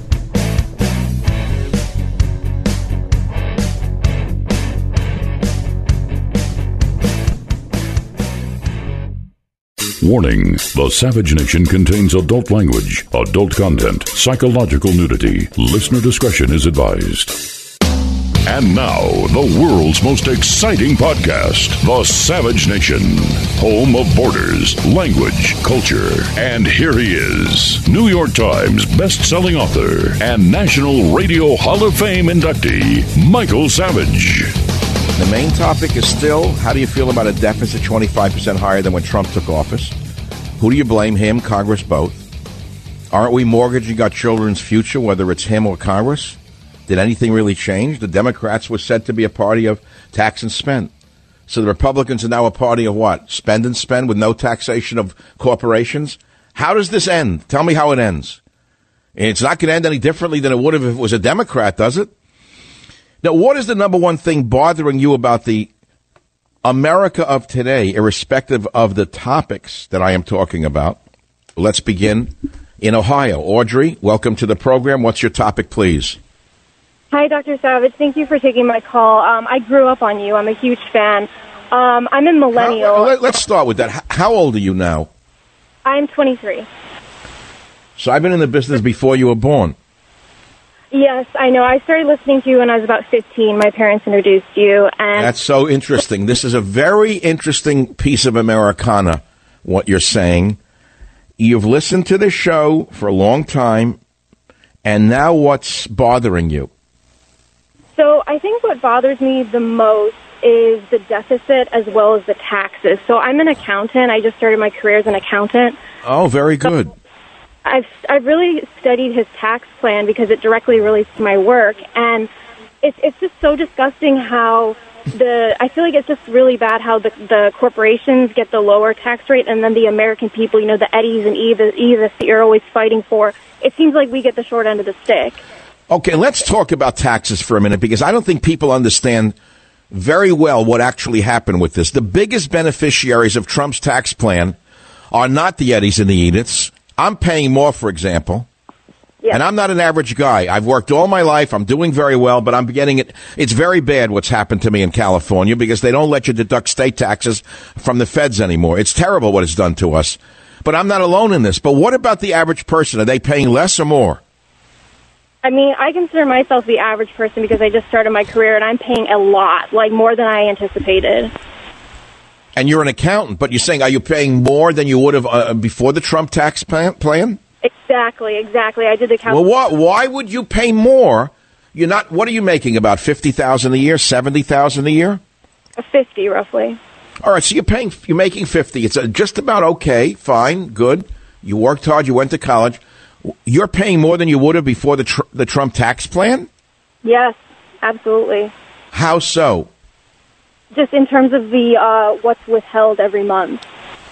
Warning, the Savage Nation contains adult language, adult content, psychological nudity. Listener discretion is advised. And now, the world's most exciting podcast, The Savage Nation, home of borders, language, culture. And here he is, New York Times best-selling author and National Radio Hall of Fame inductee, Michael Savage. The main topic is still, how do you feel about a deficit twenty-five percent higher than when Trump took office? Who do you blame, him, Congress, both? Aren't we mortgaging our children's future, whether it's him or Congress? Did anything really change? The Democrats were said to be a party of tax and spend. So the Republicans are now a party of what? Spend and spend with no taxation of corporations? How does this end? Tell me how it ends. It's not going to end any differently than it would have if it was a Democrat, does it? Now, what is the number one thing bothering you about the America of today, irrespective of the topics that I am talking about? Let's begin in Ohio. Audrey, welcome to the program. What's your topic, please? Hi, Doctor Savage. Thank you for taking my call. Um, I grew up on you. I'm a huge fan. Um, I'm a millennial. How, let, let's start with that. How old are you now? I'm twenty-three. So I've been in the business before you were born. Yes, I know. I started listening to you when I was about fifteen. My parents introduced you. And that's so interesting. This is a very interesting piece of Americana, what you're saying. You've listened to the show for a long time, and now what's bothering you? So I think what bothers me the most is the deficit as well as the taxes. So I'm an accountant. I just started my career as an accountant. Oh, very good. So I've I've really studied his tax plan because it directly relates to my work. And it's it's just so disgusting how the I feel like it's just really bad how the the corporations get the lower tax rate, and then the American people, you know, the Eddies and Evis, Evis that you're always fighting for. It seems like we get the short end of the stick. Okay, let's talk about taxes for a minute, because I don't think people understand very well what actually happened with this. The biggest beneficiaries of Trump's tax plan are not the Eddies and the Ediths. I'm paying more, for example. Yes. And I'm not an average guy. I've worked all my life. I'm doing very well, but I'm getting it. It's very bad what's happened to me in California, because they don't let you deduct state taxes from the feds anymore. It's terrible what it's done to us. But I'm not alone in this. But what about the average person? Are they paying less or more? I mean, I consider myself the average person because I just started my career, and I'm paying a lot, like more than I anticipated. And you're an accountant, but you're saying, are you paying more than you would have uh, before the Trump tax plan? Exactly, exactly. I did the calculation. Well, why, why would you pay more? You're not. What are you making? About fifty thousand a year, seventy thousand a year? Fifty, roughly. All right, so you're paying. You're making fifty. It's uh, just about okay, fine, good. You worked hard. You went to college. You're paying more than you would have before the tr- the Trump tax plan? Yes, absolutely. How so? Just in terms of the uh, what's withheld every month.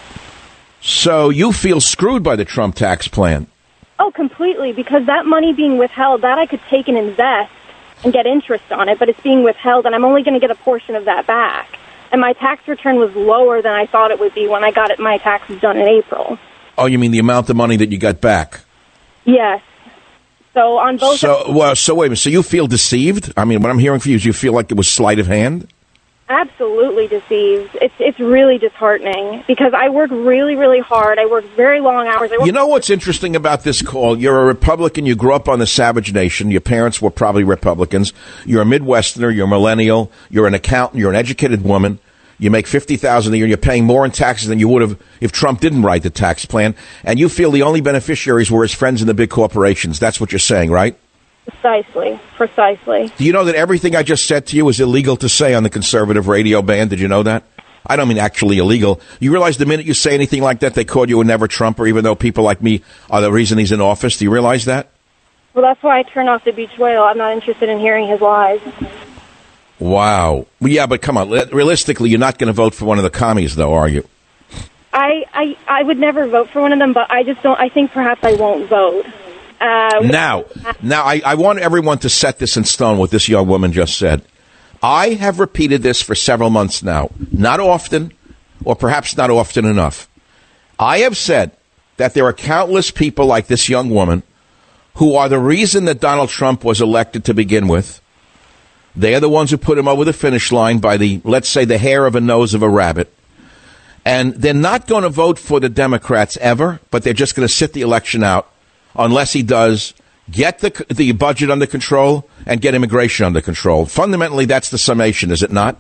So you feel screwed by the Trump tax plan? Oh, completely, because that money being withheld, that I could take and invest and get interest on it, but it's being withheld, and I'm only going to get a portion of that back. And my tax return was lower than I thought it would be when I got it, my taxes done in April. Oh, you mean the amount of money that you got back? Yes. So on both. So well, so wait a minute. So you feel deceived? I mean, what I'm hearing from you is you feel like it was sleight of hand? Absolutely deceived. It's it's really disheartening because I work really, really hard. I work very long hours. I work- you know what's interesting about this call? You're a Republican. You grew up on the Savage Nation. Your parents were probably Republicans. You're a Midwesterner. You're a millennial. You're an accountant. You're an educated woman. You make fifty thousand dollars a year. You're paying more in taxes than you would have if Trump didn't write the tax plan. And you feel the only beneficiaries were his friends in the big corporations. That's what you're saying, right? Precisely. Precisely. Do you know that everything I just said to you is illegal to say on the conservative radio band? Did you know that? I don't mean actually illegal. You realize the minute you say anything like that, they call you a never-Trumper, even though people like me are the reason he's in office. Do you realize that? Well, that's why I turn off the Beach Whale. I'm not interested in hearing his lies. Wow. Well, yeah, but come on. Realistically, you're not going to vote for one of the commies, though, are you? I, I, I would never vote for one of them, but I just don't. I think perhaps I won't vote. Uh, now, now I, I want everyone to set this in stone, what this young woman just said. I have repeated this for several months now. Not often, or perhaps not often enough. I have said that there are countless people like this young woman who are the reason that Donald Trump was elected to begin with. They are the ones who put him over the finish line by the, let's say, the hair of a nose of a rabbit. And they're not going to vote for the Democrats ever, but they're just going to sit the election out unless he does get the the budget under control and get immigration under control. Fundamentally, that's the summation, is it not?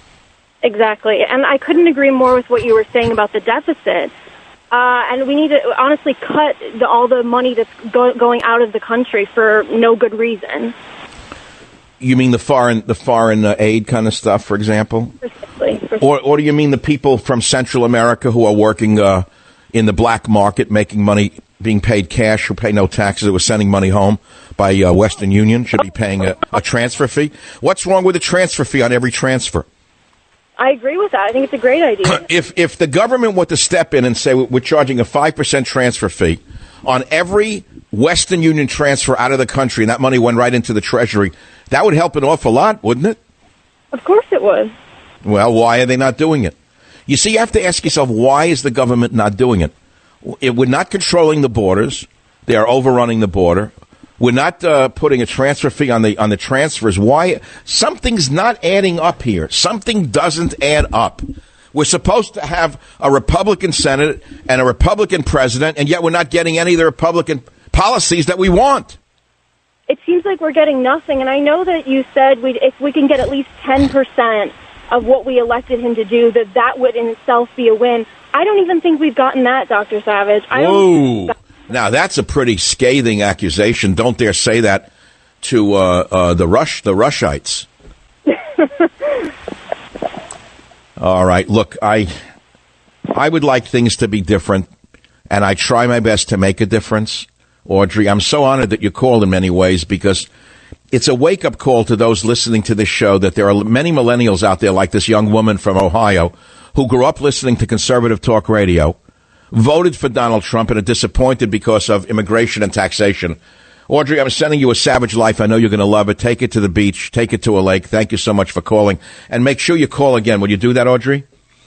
Exactly. And I couldn't agree more with what you were saying about the deficit. Uh, and we need to honestly cut the, all the money that's go, going out of the country for no good reason. You mean the foreign the foreign uh, aid kind of stuff, for example? Precisely. Precisely. Or, or do you mean the people from Central America who are working uh, in the black market, making money, being paid cash, who pay no taxes, who are sending money home by uh, Western Union, should be paying a, a transfer fee? What's wrong with a transfer fee on every transfer? I agree with that. I think it's a great idea. If if the government were to step in and say we're charging a five percent transfer fee on every Western Union transfer out of the country, and that money went right into the Treasury, that would help an awful lot, wouldn't it? Of course it would. Well, why are they not doing it? You see, you have to ask yourself, why is the government not doing it? It we're not controlling the borders. They are overrunning the border. We're not uh, putting a transfer fee on the on the transfers. Why? Something's not adding up here. Something doesn't add up. We're supposed to have a Republican Senate and a Republican president, and yet we're not getting any of the Republican policies that we want. It seems like we're getting nothing, and I know that you said we'd, if we can get at least ten percent of what we elected him to do, that that would in itself be a win. I don't even think we've gotten that, Doctor Savage. I Whoa. Now, that's a pretty scathing accusation. Don't dare say that to uh, uh, the Rush, the Rushites. All right. Look, I I would like things to be different, and I try my best to make a difference. Audrey, I'm so honored that you called in many ways, because it's a wake-up call to those listening to this show that there are many millennials out there like this young woman from Ohio who grew up listening to conservative talk radio, voted for Donald Trump, and are disappointed because of immigration and taxation. Audrey, I'm sending you a Savage Life. I know you're going to love it. Take it to the beach. Take it to a lake. Thank you so much for calling. And make sure you call again. Will you do that, Audrey?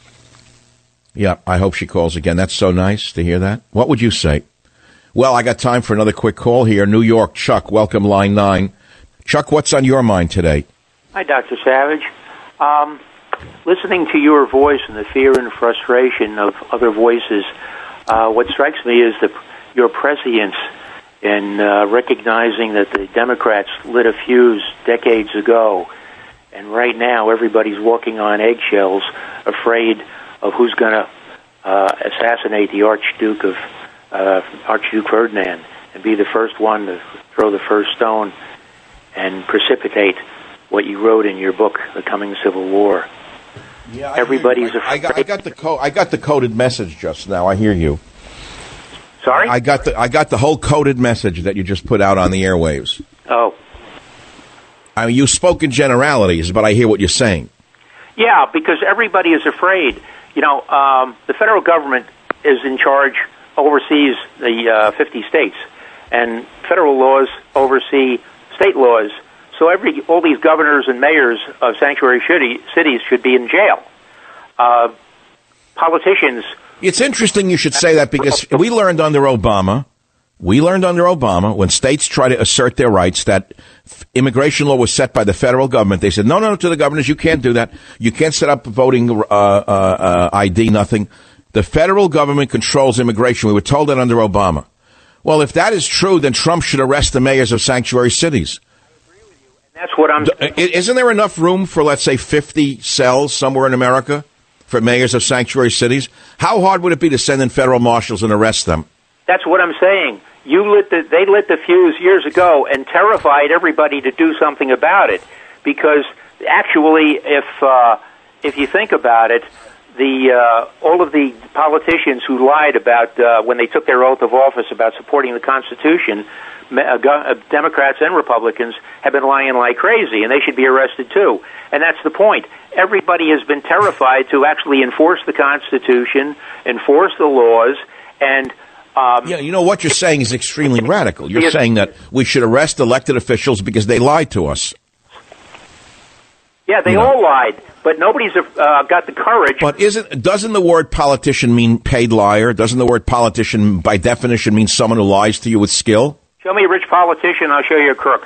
Yeah, I hope she calls again. That's so nice to hear that. What would you say? Well, I got time for another quick call here. New York, Chuck, welcome, line nine. Chuck, what's on your mind today? Hi, Doctor Savage. Um, listening to your voice and the fear and frustration of other voices, uh, what strikes me is the, your prescience in uh, recognizing that the Democrats lit a fuse decades ago, and right now everybody's walking on eggshells, afraid of who's going to uh, assassinate the Archduke of uh, Archduke Ferdinand and be the first one to throw the first stone and precipitate what you wrote in your book, The Coming Civil War. Yeah, everybody's I, afraid. I got, I got the co- I got the coded message just now. I hear you. Sorry? I got the I got the whole coded message that you just put out on the airwaves. Oh. I mean, you spoke in generalities, but I hear what you're saying. Yeah, because everybody is afraid. You know, um, the federal government is in charge, oversees the uh, fifty states, and federal laws oversee state laws. So every all these governors and mayors of sanctuary cities should be in jail. Uh, politicians... It's interesting you should say that because we learned under Obama, we learned under Obama, when states try to assert their rights, that immigration law was set by the federal government. They said, no, no, to the governors, you can't do that. You can't set up voting uh, uh, uh, I D, nothing. The federal government controls immigration. We were told that under Obama. Well, if that is true, then Trump should arrest the mayors of sanctuary cities. That's what I'm saying. Isn't there enough room for, let's say, fifty cells somewhere in America for mayors of sanctuary cities? How hard would it be to send in federal marshals and arrest them? That's what I'm saying. You lit the, they lit the fuse years ago and terrified everybody to do something about it. Because actually, if uh, if you think about it, the uh, all of the politicians who lied about uh, when they took their oath of office about supporting the Constitution, uh, uh, Democrats and Republicans, have been lying like crazy, and they should be arrested too. And that's the point. Everybody has been terrified to actually enforce the Constitution, enforce the laws, and... Um, yeah, you know, what you're saying is extremely radical. You're saying that we should arrest elected officials because they lied to us. Yeah, they you know. all lied, but nobody's uh, got the courage. But isn't doesn't the word politician mean paid liar? Doesn't the word politician, by definition, mean someone who lies to you with skill? Show me a rich politician, I'll show you a crook.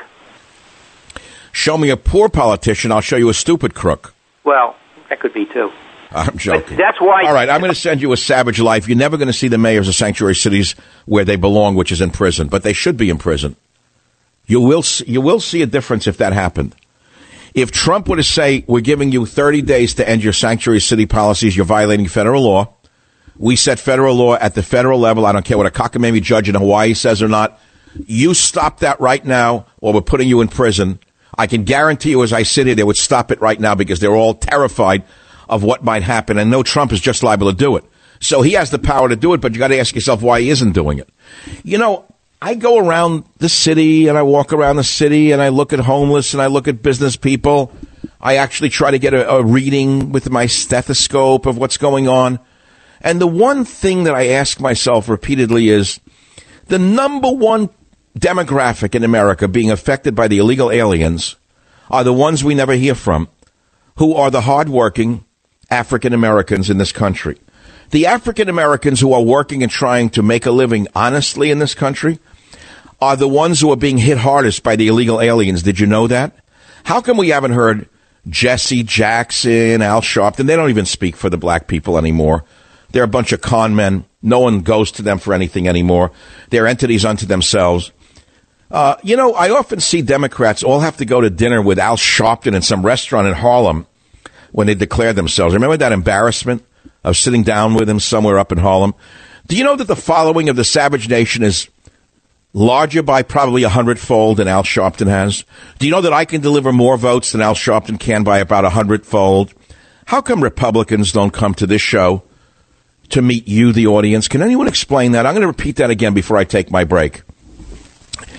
Show me a poor politician, I'll show you a stupid crook. Well, that could be, too. I'm joking. But that's why... All right, I'm going to send you a Savage Life. You're never going to see the mayors of sanctuary cities where they belong, which is in prison, but they should be in prison. You will see, you will see a difference if that happened. If Trump were to say, we're giving you thirty days to end your sanctuary city policies, you're violating federal law. We set federal law at the federal level. I don't care what a cockamamie judge in Hawaii says or not. You stop that right now, or we're putting you in prison. I can guarantee you, as I sit here, they would stop it right now because they're all terrified of what might happen. And no, Trump is just liable to do it. So he has the power to do it, but you got to ask yourself why he isn't doing it. You know, I go around the city and I walk around the city and I look at homeless and I look at business people. I actually try to get a, a reading with my stethoscope of what's going on. And the one thing that I ask myself repeatedly is the number one demographic in America being affected by the illegal aliens are the ones we never hear from, who are the hardworking African Americans in this country. The African Americans who are working and trying to make a living honestly in this country are the ones who are being hit hardest by the illegal aliens. Did you know that? How come we haven't heard Jesse Jackson, Al Sharpton? They don't even speak for the black people anymore. They're a bunch of con men. No one goes to them for anything anymore. They're entities unto themselves. Uh, you know, I often see Democrats all have to go to dinner with Al Sharpton in some restaurant in Harlem when they declare themselves. Remember that embarrassment of sitting down with him somewhere up in Harlem? Do you know that the following of the Savage Nation is larger by probably a hundredfold than Al Sharpton has? Do you know that I can deliver more votes than Al Sharpton can by about a hundredfold? How come Republicans don't come to this show to meet you, the audience? Can anyone explain that? I'm going to repeat that again before I take my break.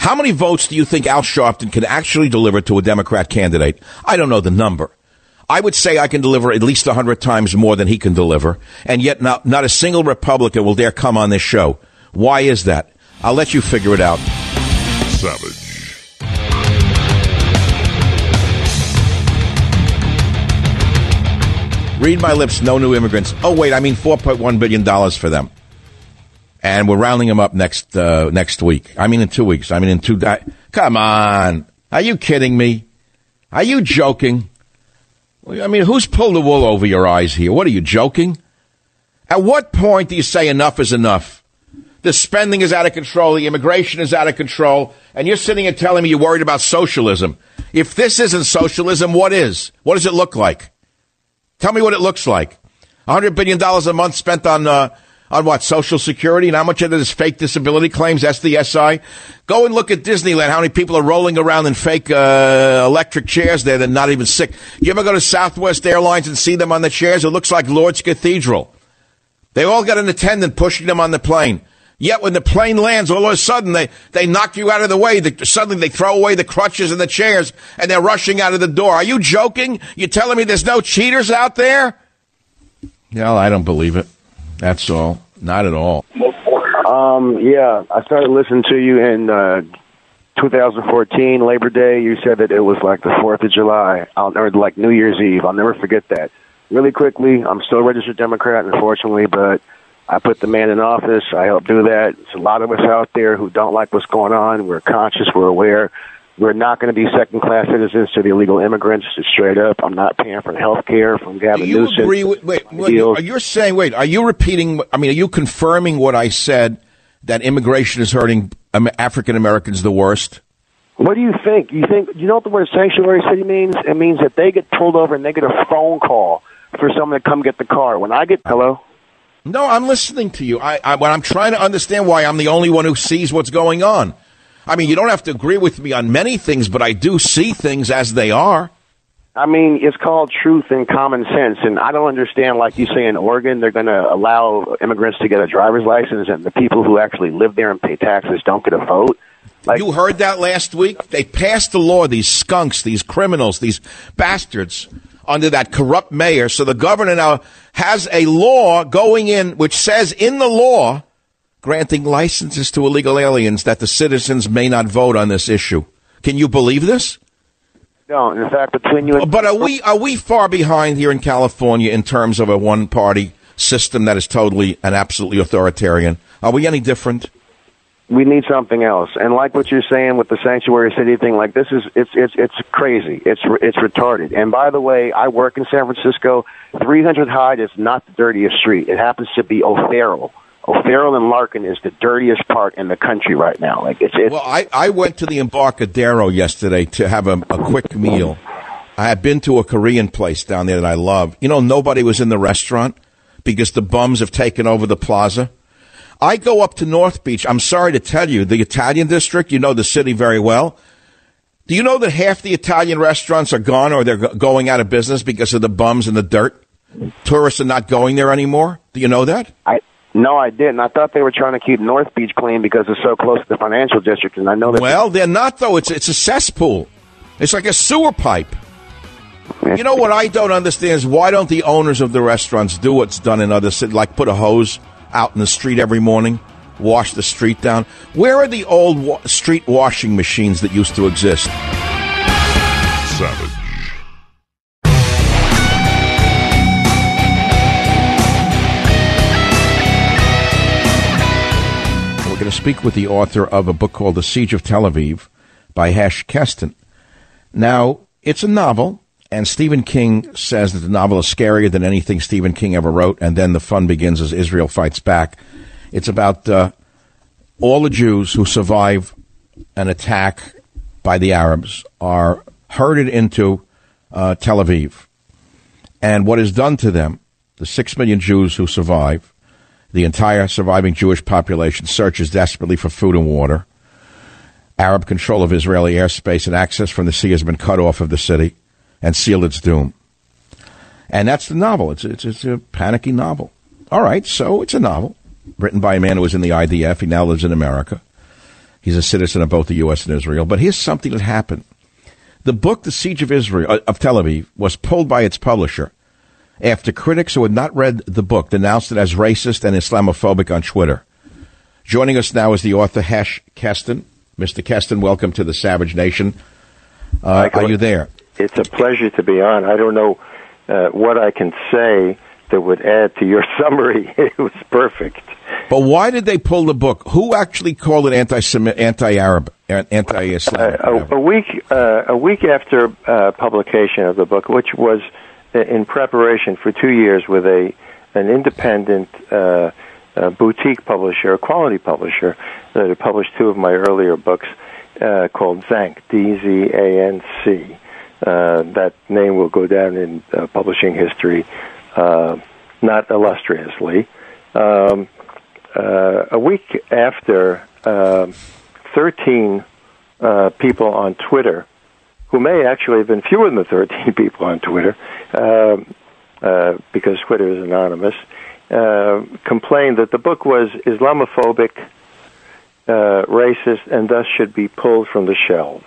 How many votes do you think Al Sharpton can actually deliver to a Democrat candidate? I don't know the number. I would say I can deliver at least one hundred times more than he can deliver, and yet not, not a single Republican will dare come on this show. Why is that? I'll let you figure it out. Savage. Read my lips, no new immigrants. Oh, wait, I mean four point one billion dollars for them. And we're rounding them up next uh, next week. I mean in two weeks. I mean in two... Di- Come on. Are you kidding me? Are you joking? I mean, who's pulled the wool over your eyes here? What, are you joking? At what point do you say enough is enough? The spending is out of control. The immigration is out of control. And you're sitting here telling me you're worried about socialism. If this isn't socialism, what is? What does it look like? Tell me what it looks like. one hundred billion dollars a month spent on, uh, on what, Social Security? And how much of it is fake disability claims, S D S I? Go and look at Disneyland, how many people are rolling around in fake uh, electric chairs there that are not even sick. You ever go to Southwest Airlines and see them on the chairs? It looks like Lourdes Cathedral. They all got an attendant pushing them on the plane. Yet when the plane lands, all of a sudden they, they knock you out of the way. They, suddenly they throw away the crutches and the chairs, and they're rushing out of the door. Are you joking? You're telling me there's no cheaters out there? Well, I don't believe it. That's all. Not at all. Um, yeah, I started listening to you in uh, two thousand fourteen, Labor Day. You said that it was like the fourth of July, I'll, or like New Year's Eve. I'll never forget that. Really quickly, I'm still a registered Democrat, unfortunately, but I put the man in office. I helped do that. There's a lot of us out there who don't like what's going on. We're conscious. We're aware. We're not going to be second-class citizens to the illegal immigrants. Just straight up, I'm not paying for health care from Gavin Do you Newsom. agree with, wait, wait, are you saying, wait, are you repeating, I mean, are you confirming what I said, that immigration is hurting African Americans the worst? What do you think? You think, you know what the word sanctuary city means? It means that they get pulled over and they get a phone call for someone to come get the car. When I get, hello? No, I'm listening to you. I, I, I'm trying to understand why I'm the only one who sees what's going on. I mean, you don't have to agree with me on many things, but I do see things as they are. I mean, it's called truth and common sense, and I don't understand, like you say in Oregon, they're going to allow immigrants to get a driver's license, and the people who actually live there and pay taxes don't get a vote. Like, you heard that last week? They passed a law, these skunks, these criminals, these bastards, under that corrupt mayor. So the governor now has a law going in which says in the law, granting licenses to illegal aliens, that the citizens may not vote on this issue. Can you believe this? No, in fact, between you and... But are we are we far behind here in California in terms of a one-party system that is totally and absolutely authoritarian? Are we any different? We need something else. And like what you're saying with the sanctuary city thing, like this is, it's, it's, it's crazy. It's, it's retarded. And by the way, I work in San Francisco. three hundred Hyde is not the dirtiest street. It happens to be O'Farrell. O'Farrell and Larkin is the dirtiest part in the country right now. Like it's, it's well, I, I went to the Embarcadero yesterday to have a, a quick meal. I had been to a Korean place down there that I love. You know, nobody was in the restaurant because the bums have taken over the plaza. I go up to North Beach. I'm sorry to tell you, the Italian district, you know the city very well. Do you know that half the Italian restaurants are gone or they're going out of business because of the bums and the dirt? Tourists are not going there anymore. Do you know that? I No, I didn't. I thought they were trying to keep North Beach clean because it's so close to the financial district, and I know that... Well, they're not, though. It's, it's a cesspool. It's like a sewer pipe. You know what I don't understand is why don't the owners of the restaurants do what's done in other cities, like put a hose out in the street every morning, wash the street down? Where are the old wa- street washing machines that used to exist? Savage. We're going to speak with the author of a book called The Siege of Tel Aviv by Hesh Keston. Now, it's a novel, and Stephen King says that the novel is scarier than anything Stephen King ever wrote, and then the fun begins as Israel fights back. It's about uh, all the Jews who survive an attack by the Arabs are herded into uh, Tel Aviv. And what is done to them, the six million Jews who survive, the entire surviving Jewish population searches desperately for food and water. Arab control of Israeli airspace and access from the sea has been cut off of the city and sealed its doom. And that's the novel. It's, it's, it's a panicky novel. All right, so it's a novel written by a man who was in the I D F. He now lives in America. He's a citizen of both the U S and Israel. But here's something that happened. The book, The Siege of Israel, uh, of Tel Aviv, was pulled by its publisher after critics who had not read the book denounced it as racist and Islamophobic on Twitter. Joining us now is the author, Hesh Keston. Mister Keston, welcome to the Savage Nation. Uh, are you there? It's a pleasure to be on. I don't know uh, what I can say that would add to your summary. It was perfect. But why did they pull the book? Who actually called it anti-Semitic, anti-Arab, anti-Islamic? Uh, a, a week, uh, a week after uh, publication of the book, which was in preparation for two years with a an independent uh, uh, boutique publisher, a quality publisher that had published two of my earlier books uh, called Zanc, D Z A N C. Uh, that name will go down in uh, publishing history, uh, not illustriously. Um, uh, a week after, uh, thirteen uh, people on Twitter, who may actually have been fewer than the thirteen people on Twitter, uh, uh, because Twitter is anonymous, uh, complained that the book was Islamophobic, uh, racist, and thus should be pulled from the shelves.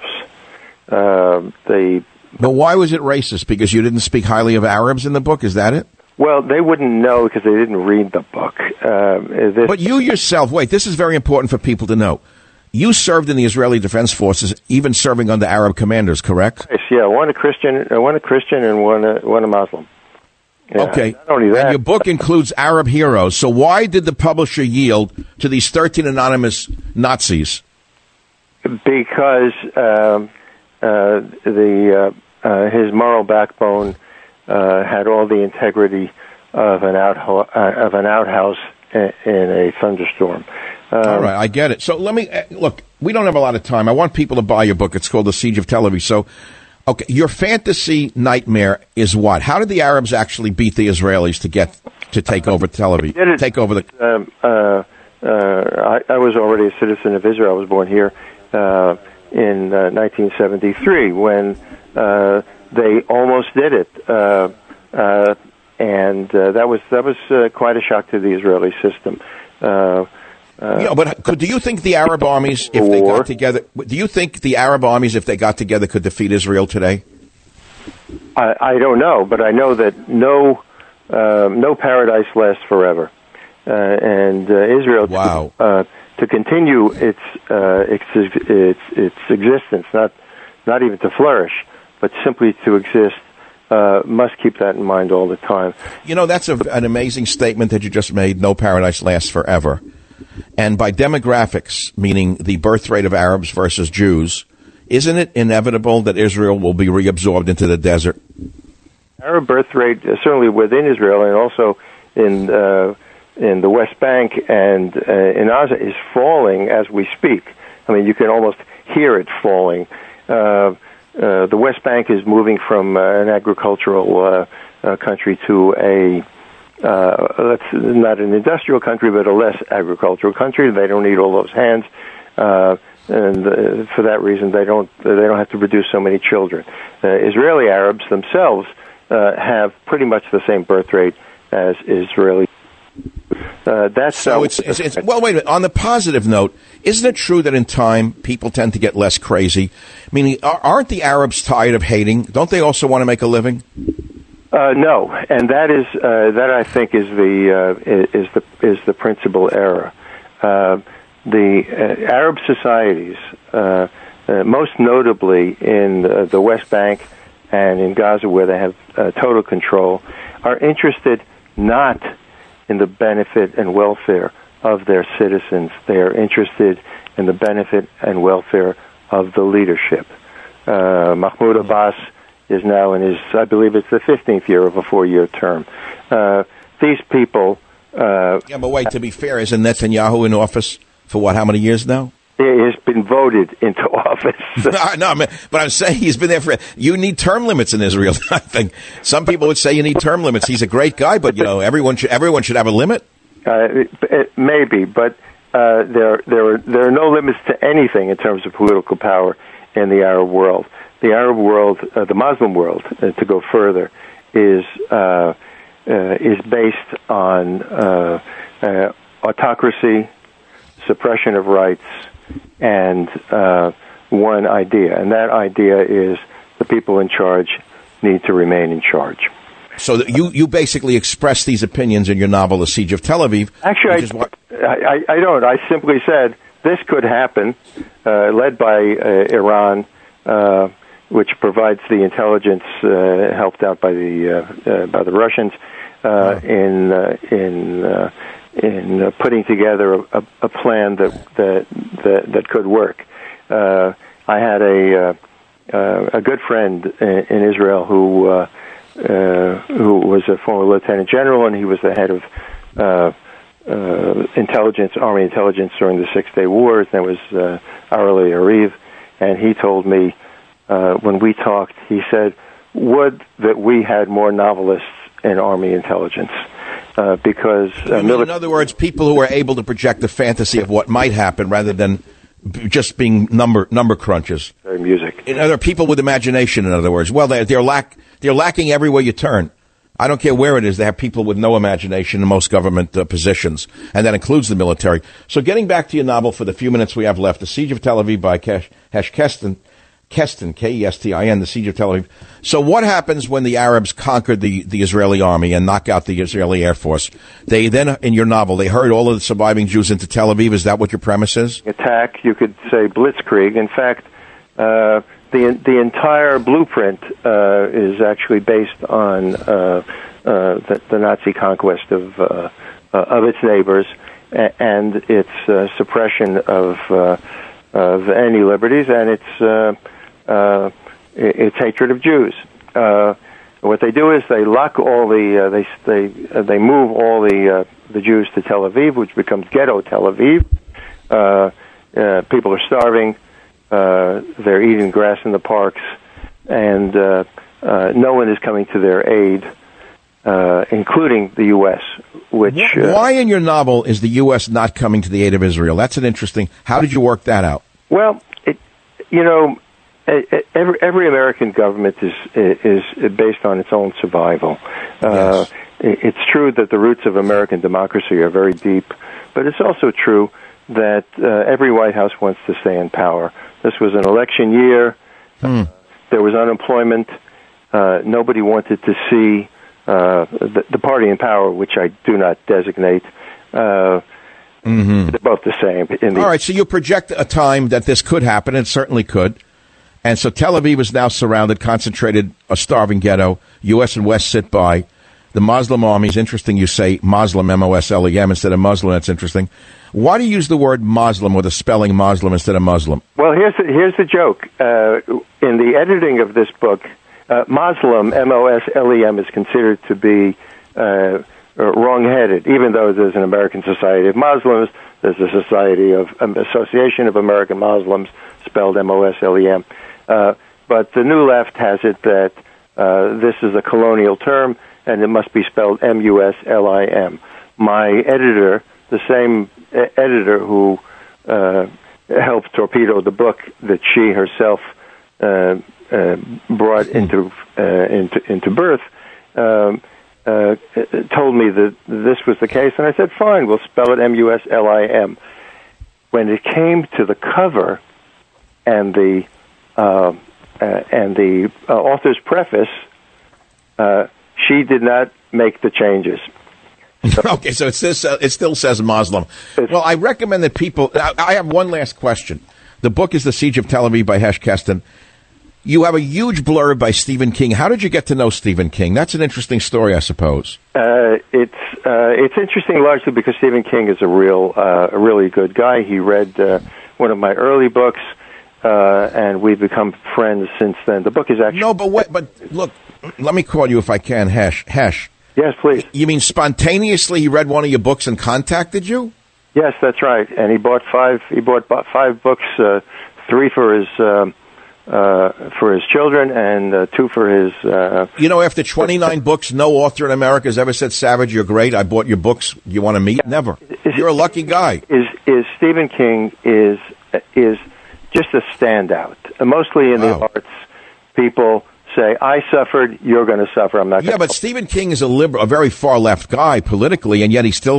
Uh, the But why was it racist? Because you didn't speak highly of Arabs in the book? Is that it? Well, they wouldn't know because they didn't read the book. Uh, this- but you yourself, wait, this is very important for people to know. You served in the Israeli Defense Forces, even serving under Arab commanders, correct? Yes, yeah, one a Christian, uh, one a Christian, and one a, one a Muslim. Yeah, okay. Not only that, and your book includes Arab heroes. So why did the publisher yield to these thirteen anonymous Nazis? Because um, uh, the uh, uh, his moral backbone uh, had all the integrity of an out uh, of an outhouse in, in a thunderstorm. Um, All right, I get it. So let me, uh, look, we don't have a lot of time. I want people to buy your book. It's called The Siege of Tel Aviv. So, okay, your fantasy nightmare is what? How did the Arabs actually beat the Israelis to get, to take over Tel Aviv? Did it, take over the... Um, uh, uh, I, I was already a citizen of Israel. I was born here uh, in uh, nineteen seventy-three when uh, they almost did it. Uh, uh, and uh, that was, that was uh, quite a shock to the Israeli system. Uh, Uh, yeah, but could, do you think the Arab armies, if they got together, do you think the Arab armies, if they got together, could defeat Israel today? I, I don't know, but I know that no, uh, no paradise lasts forever, uh, and uh, Israel wow. to, uh, to continue its, uh, its its its existence, not not even to flourish, but simply to exist. Uh, must keep that in mind all the time. You know, that's a, an amazing statement that you just made. No paradise lasts forever. And by demographics, meaning the birth rate of Arabs versus Jews, isn't it inevitable that Israel will be reabsorbed into the desert? Arab birth rate, uh, certainly within Israel and also in uh, in the West Bank and uh, in Gaza, is falling as we speak. I mean, you can almost hear it falling. Uh, uh, the West Bank is moving from uh, an agricultural uh, uh, country to a Uh, that's not an industrial country, but a less agricultural country. They don't need all those hands, uh, and uh, for that reason, they don't they don't have to produce so many children. Uh, Israeli Arabs themselves uh, have pretty much the same birth rate as Israeli. Uh, that's so. It's, it's, it's well. Wait a minute. On the positive note, isn't it true that in time people tend to get less crazy? Meaning, aren't the Arabs tired of hating? Don't they also want to make a living? Uh, no, and that is uh, that I think is the uh, is the is the principal error. Uh, the uh, Arab societies, uh, uh, most notably in uh, the West Bank and in Gaza, where they have uh, total control, are interested not in the benefit and welfare of their citizens. They are interested in the benefit and welfare of the leadership. Uh, Mahmoud Abbas is now in his, I believe it's the fifteenth year of a four-year term. Uh, these people... Uh, yeah, but wait, to be fair, isn't Netanyahu in office for what, how many years now? He has been voted into office. no, no, but I'm saying he's been there for... You need term limits in Israel, I think. Some people would say you need term limits. He's a great guy, but, you know, everyone should everyone should have a limit. Uh, it, it, maybe, but uh, there, there, are, there are no limits to anything in terms of political power in the Arab world. The Arab world, uh, the Muslim world, uh, to go further, is uh, uh, is based on uh, uh, autocracy, suppression of rights, and uh, one idea, and that idea is the people in charge need to remain in charge. So that you, you basically express these opinions in your novel, The Siege of Tel Aviv. Actually, I, what... I, I, I don't. I simply said this could happen, uh, led by uh, Iran, uh, which provides the intelligence, uh, helped out by the uh, uh, by the Russians, uh, oh. in uh, in uh, in uh, putting together a, a plan that that that, that could work. Uh, I had a uh, uh, a good friend in, in Israel who. Uh, Uh, who was a former lieutenant general, and he was the head of uh, uh, intelligence, Army intelligence during the Six-Day Wars. That was uh, Areli Ariv, and he told me uh, when we talked, he said, "Would that we had more novelists in Army intelligence." Uh, because uh, mili- in other words, people who are able to project the fantasy of what might happen rather than just being number number crunches. Music. In other people with imagination, in other words. Well, they're, they're, lack, they're lacking everywhere you turn. I don't care where it is. They have people with no imagination in most government uh, positions, and that includes the military. So getting back to your novel for the few minutes we have left, The Siege of Tel Aviv by Hesh Keston, Keston, K E S T I N, The Siege of Tel Aviv. So what happens when the Arabs conquered the, the Israeli army and knock out the Israeli Air Force? They then, in your novel, they herd all of the surviving Jews into Tel Aviv. Is that what your premise is? Attack, you could say blitzkrieg. In fact, uh, the the entire blueprint uh, is actually based on uh, uh, the, the Nazi conquest of uh, uh, of its neighbors and its uh, suppression of uh, of any liberties and its uh, uh, its hatred of Jews. Uh, what they do is they lock all the uh, they they uh, they move all the uh, the Jews to Tel Aviv, which becomes ghetto Tel Aviv. Uh, uh, people are starving. Uh, they're eating grass in the parks, and uh, uh, no one is coming to their aid, uh, including the U S. Which uh, why in your novel is the U S not coming to the aid of Israel? That's an interesting. How did you work that out? Well, it, you know, every every American government is is based on its own survival. Uh, yes. It's true that the roots of American democracy are very deep, but it's also true that uh, every White House wants to stay in power. This was an election year. Hmm. There was unemployment. Uh, nobody wanted to see uh, the, the party in power, which I do not designate. Uh, mm-hmm. They're both the same. In the- All right, so you project a time that this could happen, and it certainly could. And so Tel Aviv is now surrounded, concentrated, a starving ghetto. U S and West sit by. The Muslim army is interesting. You say Muslim, M O S L E M, instead of Muslim. That's interesting. Why do you use the word Muslim with a spelling Muslim instead of Muslim? Well, here's the, here's the joke. Uh, in the editing of this book, uh, Muslim, M O S L E M, is considered to be uh, wrong-headed, even though there's an American Society of Muslims, there's a Society of um, Association of American Muslims, spelled M O S L E M. Uh, but the New Left has it that uh, this is a colonial term, and it must be spelled M U S L I M. My editor, the same editor who uh, helped torpedo the book that she herself uh, uh, brought into uh, into into birth, um, uh, told me that this was the case, and I said, "Fine, we'll spell it M U S L I M." When it came to the cover and the uh, uh, and the uh, author's preface, uh, she did not make the changes. So, okay, so it says uh, it still says Muslim. Well, I recommend that people. I, I have one last question. The book is The Siege of Tel Aviv by Hesh Keston. You have a huge blurb by Stephen King. How did you get to know Stephen King? That's an interesting story, I suppose. Uh, it's uh, it's interesting largely because Stephen King is a real uh, a really good guy. He read uh, one of my early books, uh, and we've become friends since then. The book is actually no, but what, but look, let me call you if I can, Hesh. Hesh. Yes, please. You mean spontaneously he read one of your books and contacted you? Yes, that's right. And he bought five. He bought five books, uh, three for his um, uh, for his children, and uh, two for his. Uh, you know, after twenty-nine books, no author in America has ever said, "Savage, you're great. I bought your books. You want to meet?" Never. Is, you're a lucky guy. Is is Stephen King is is just a standout, mostly in wow. the arts. People say, I suffered, you're going to suffer. I'm not going to. Yeah, but Stephen King is a liberal, a very far left guy politically, and yet he still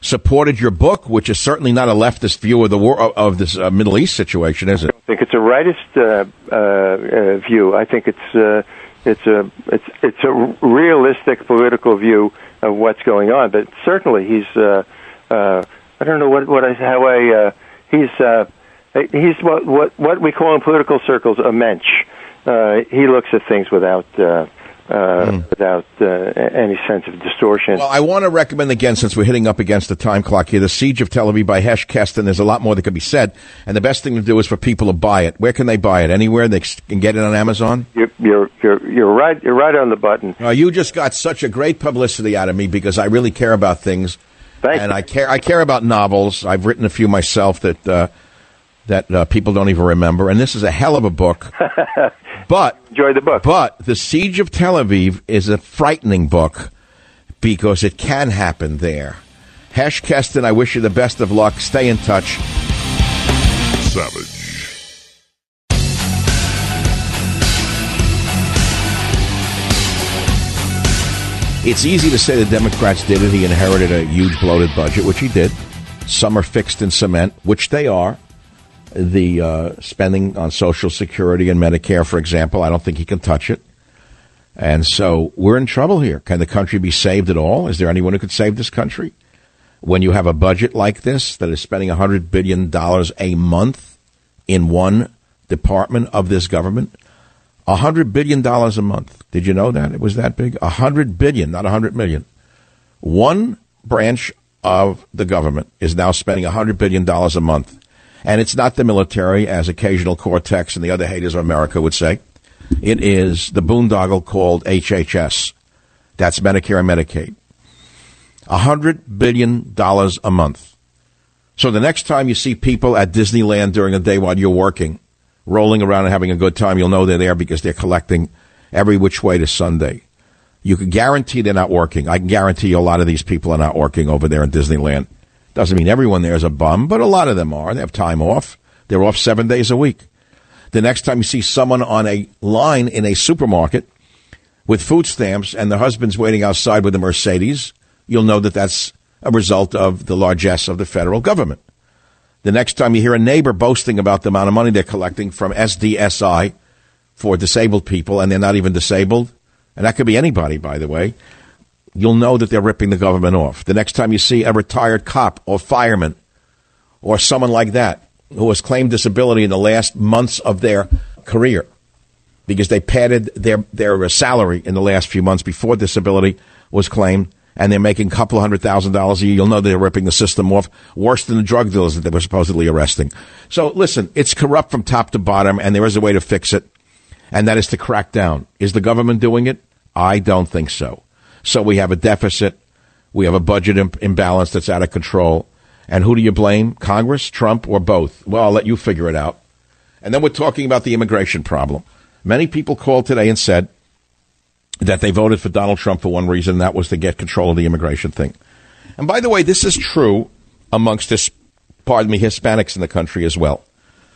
supported your book, which is certainly not a leftist view of the war of this uh, Middle East situation, is it? I think it's a rightist uh, uh, uh, view. I think it's uh, it's a it's it's a realistic political view of what's going on. But certainly, he's uh, uh, I don't know what what I how I uh, he's uh, he's what what what we call in political circles a mensch. Uh, he looks at things without. Uh, Uh, mm. without uh, any sense of distortion. Well, I want to recommend again, since we're hitting up against the time clock here, The Siege of Tel Aviv by Hesh Keston. There's a lot more that could be said, and the best thing to do is for people to buy it. Where can they buy it? Anywhere? They can get it on Amazon? You're you're you're, you're right. You're right on the button. Uh, you just got such a great publicity out of me because I really care about things, Thank and you. I care. I care about novels. I've written a few myself that uh, that uh, people don't even remember, and this is a hell of a book. But enjoy the book. But The Siege of Tel Aviv is a frightening book because it can happen there. Hesh Keston, I wish you the best of luck. Stay in touch. Savage. It's easy to say the Democrats did it. He inherited a huge bloated budget, which he did. Some are fixed in cement, which they are. The uh, spending on Social Security and Medicare, for example, I don't think he can touch it. And so we're in trouble here. Can the country be saved at all? Is there anyone who could save this country? When you have a budget like this that is spending one hundred billion dollars a month in one department of this government, one hundred billion dollars a month. Did you know that? It was that big? one hundred billion dollars, not one hundred million dollars. One branch of the government is now spending one hundred billion dollars a month. And it's not the military, as occasional Cortex and the other haters of America would say. It is the boondoggle called H H S. That's Medicare and Medicaid. one hundred billion dollars a month. So the next time you see people at Disneyland during the day while you're working, rolling around and having a good time, you'll know they're there because they're collecting every which way to Sunday. You can guarantee they're not working. I can guarantee you a lot of these people are not working over there in Disneyland. Doesn't mean everyone there is a bum, but a lot of them are. They have time off. They're off seven days a week. The next time you see someone on a line in a supermarket with food stamps and their husband's waiting outside with a Mercedes, you'll know that that's a result of the largesse of the federal government. The next time you hear a neighbor boasting about the amount of money they're collecting from S D S I for disabled people, and they're not even disabled, and that could be anybody, by the way, you'll know that they're ripping the government off. The next time you see a retired cop or fireman or someone like that who has claimed disability in the last months of their career because they padded their, their salary in the last few months before disability was claimed, and they're making a couple of hundred thousand dollars a year, you'll know they're ripping the system off worse than the drug dealers that they were supposedly arresting. So, listen, it's corrupt from top to bottom, and there is a way to fix it, and that is to crack down. Is the government doing it? I don't think so. So we have a deficit. We have a budget Im- imbalance that's out of control. And who do you blame? Congress, Trump, or both? Well, I'll let you figure it out. And then we're talking about the immigration problem. Many people called today and said that they voted for Donald Trump for one reason, and that was to get control of the immigration thing. And by the way, this is true amongst this, pardon me, Hispanics in the country as well.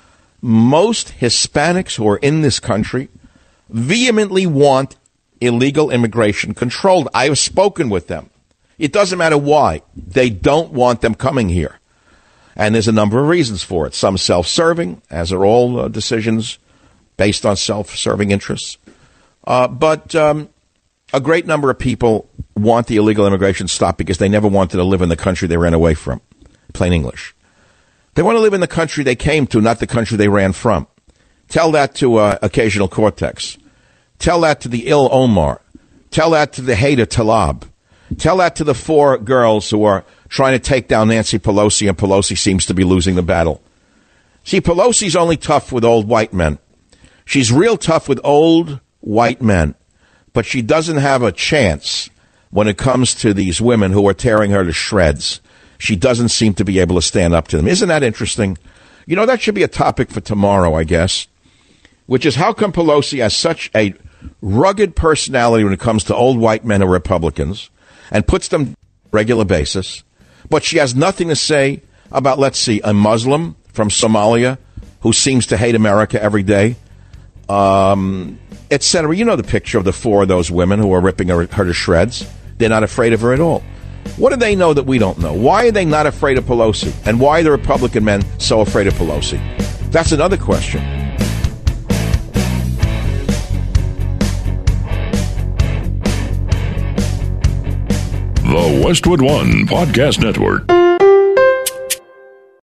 Most Hispanics who are in this country vehemently want illegal immigration controlled. I have spoken with them. It doesn't matter why. They don't want them coming here. And there's a number of reasons for it. Some self-serving, as are all uh, decisions based on self-serving interests. Uh, but um, a great number of people want the illegal immigration stopped because they never wanted to live in the country they ran away from. Plain English. They want to live in the country they came to, not the country they ran from. Tell that to uh, occasional Cortex. Tell that to the ill Omar. Tell that to the hater Talab. Tell that to the four girls who are trying to take down Nancy Pelosi, and Pelosi seems to be losing the battle. See, Pelosi's only tough with old white men. She's real tough with old white men, but she doesn't have a chance when it comes to these women who are tearing her to shreds. She doesn't seem to be able to stand up to them. Isn't that interesting? You know, that should be a topic for tomorrow, I guess, which is how come Pelosi has such a rugged personality when it comes to old white men or Republicans and puts them on a regular basis, but she has nothing to say about, let's see, a Muslim from Somalia who seems to hate America every day, um, et cetera. You know the picture of the four of those women who are ripping her, her to shreds. They're not afraid of her at all. What do they know that we don't know? Why are they not afraid of Pelosi? And why are the Republican men so afraid of Pelosi? That's another question. The Westwood One Podcast Network.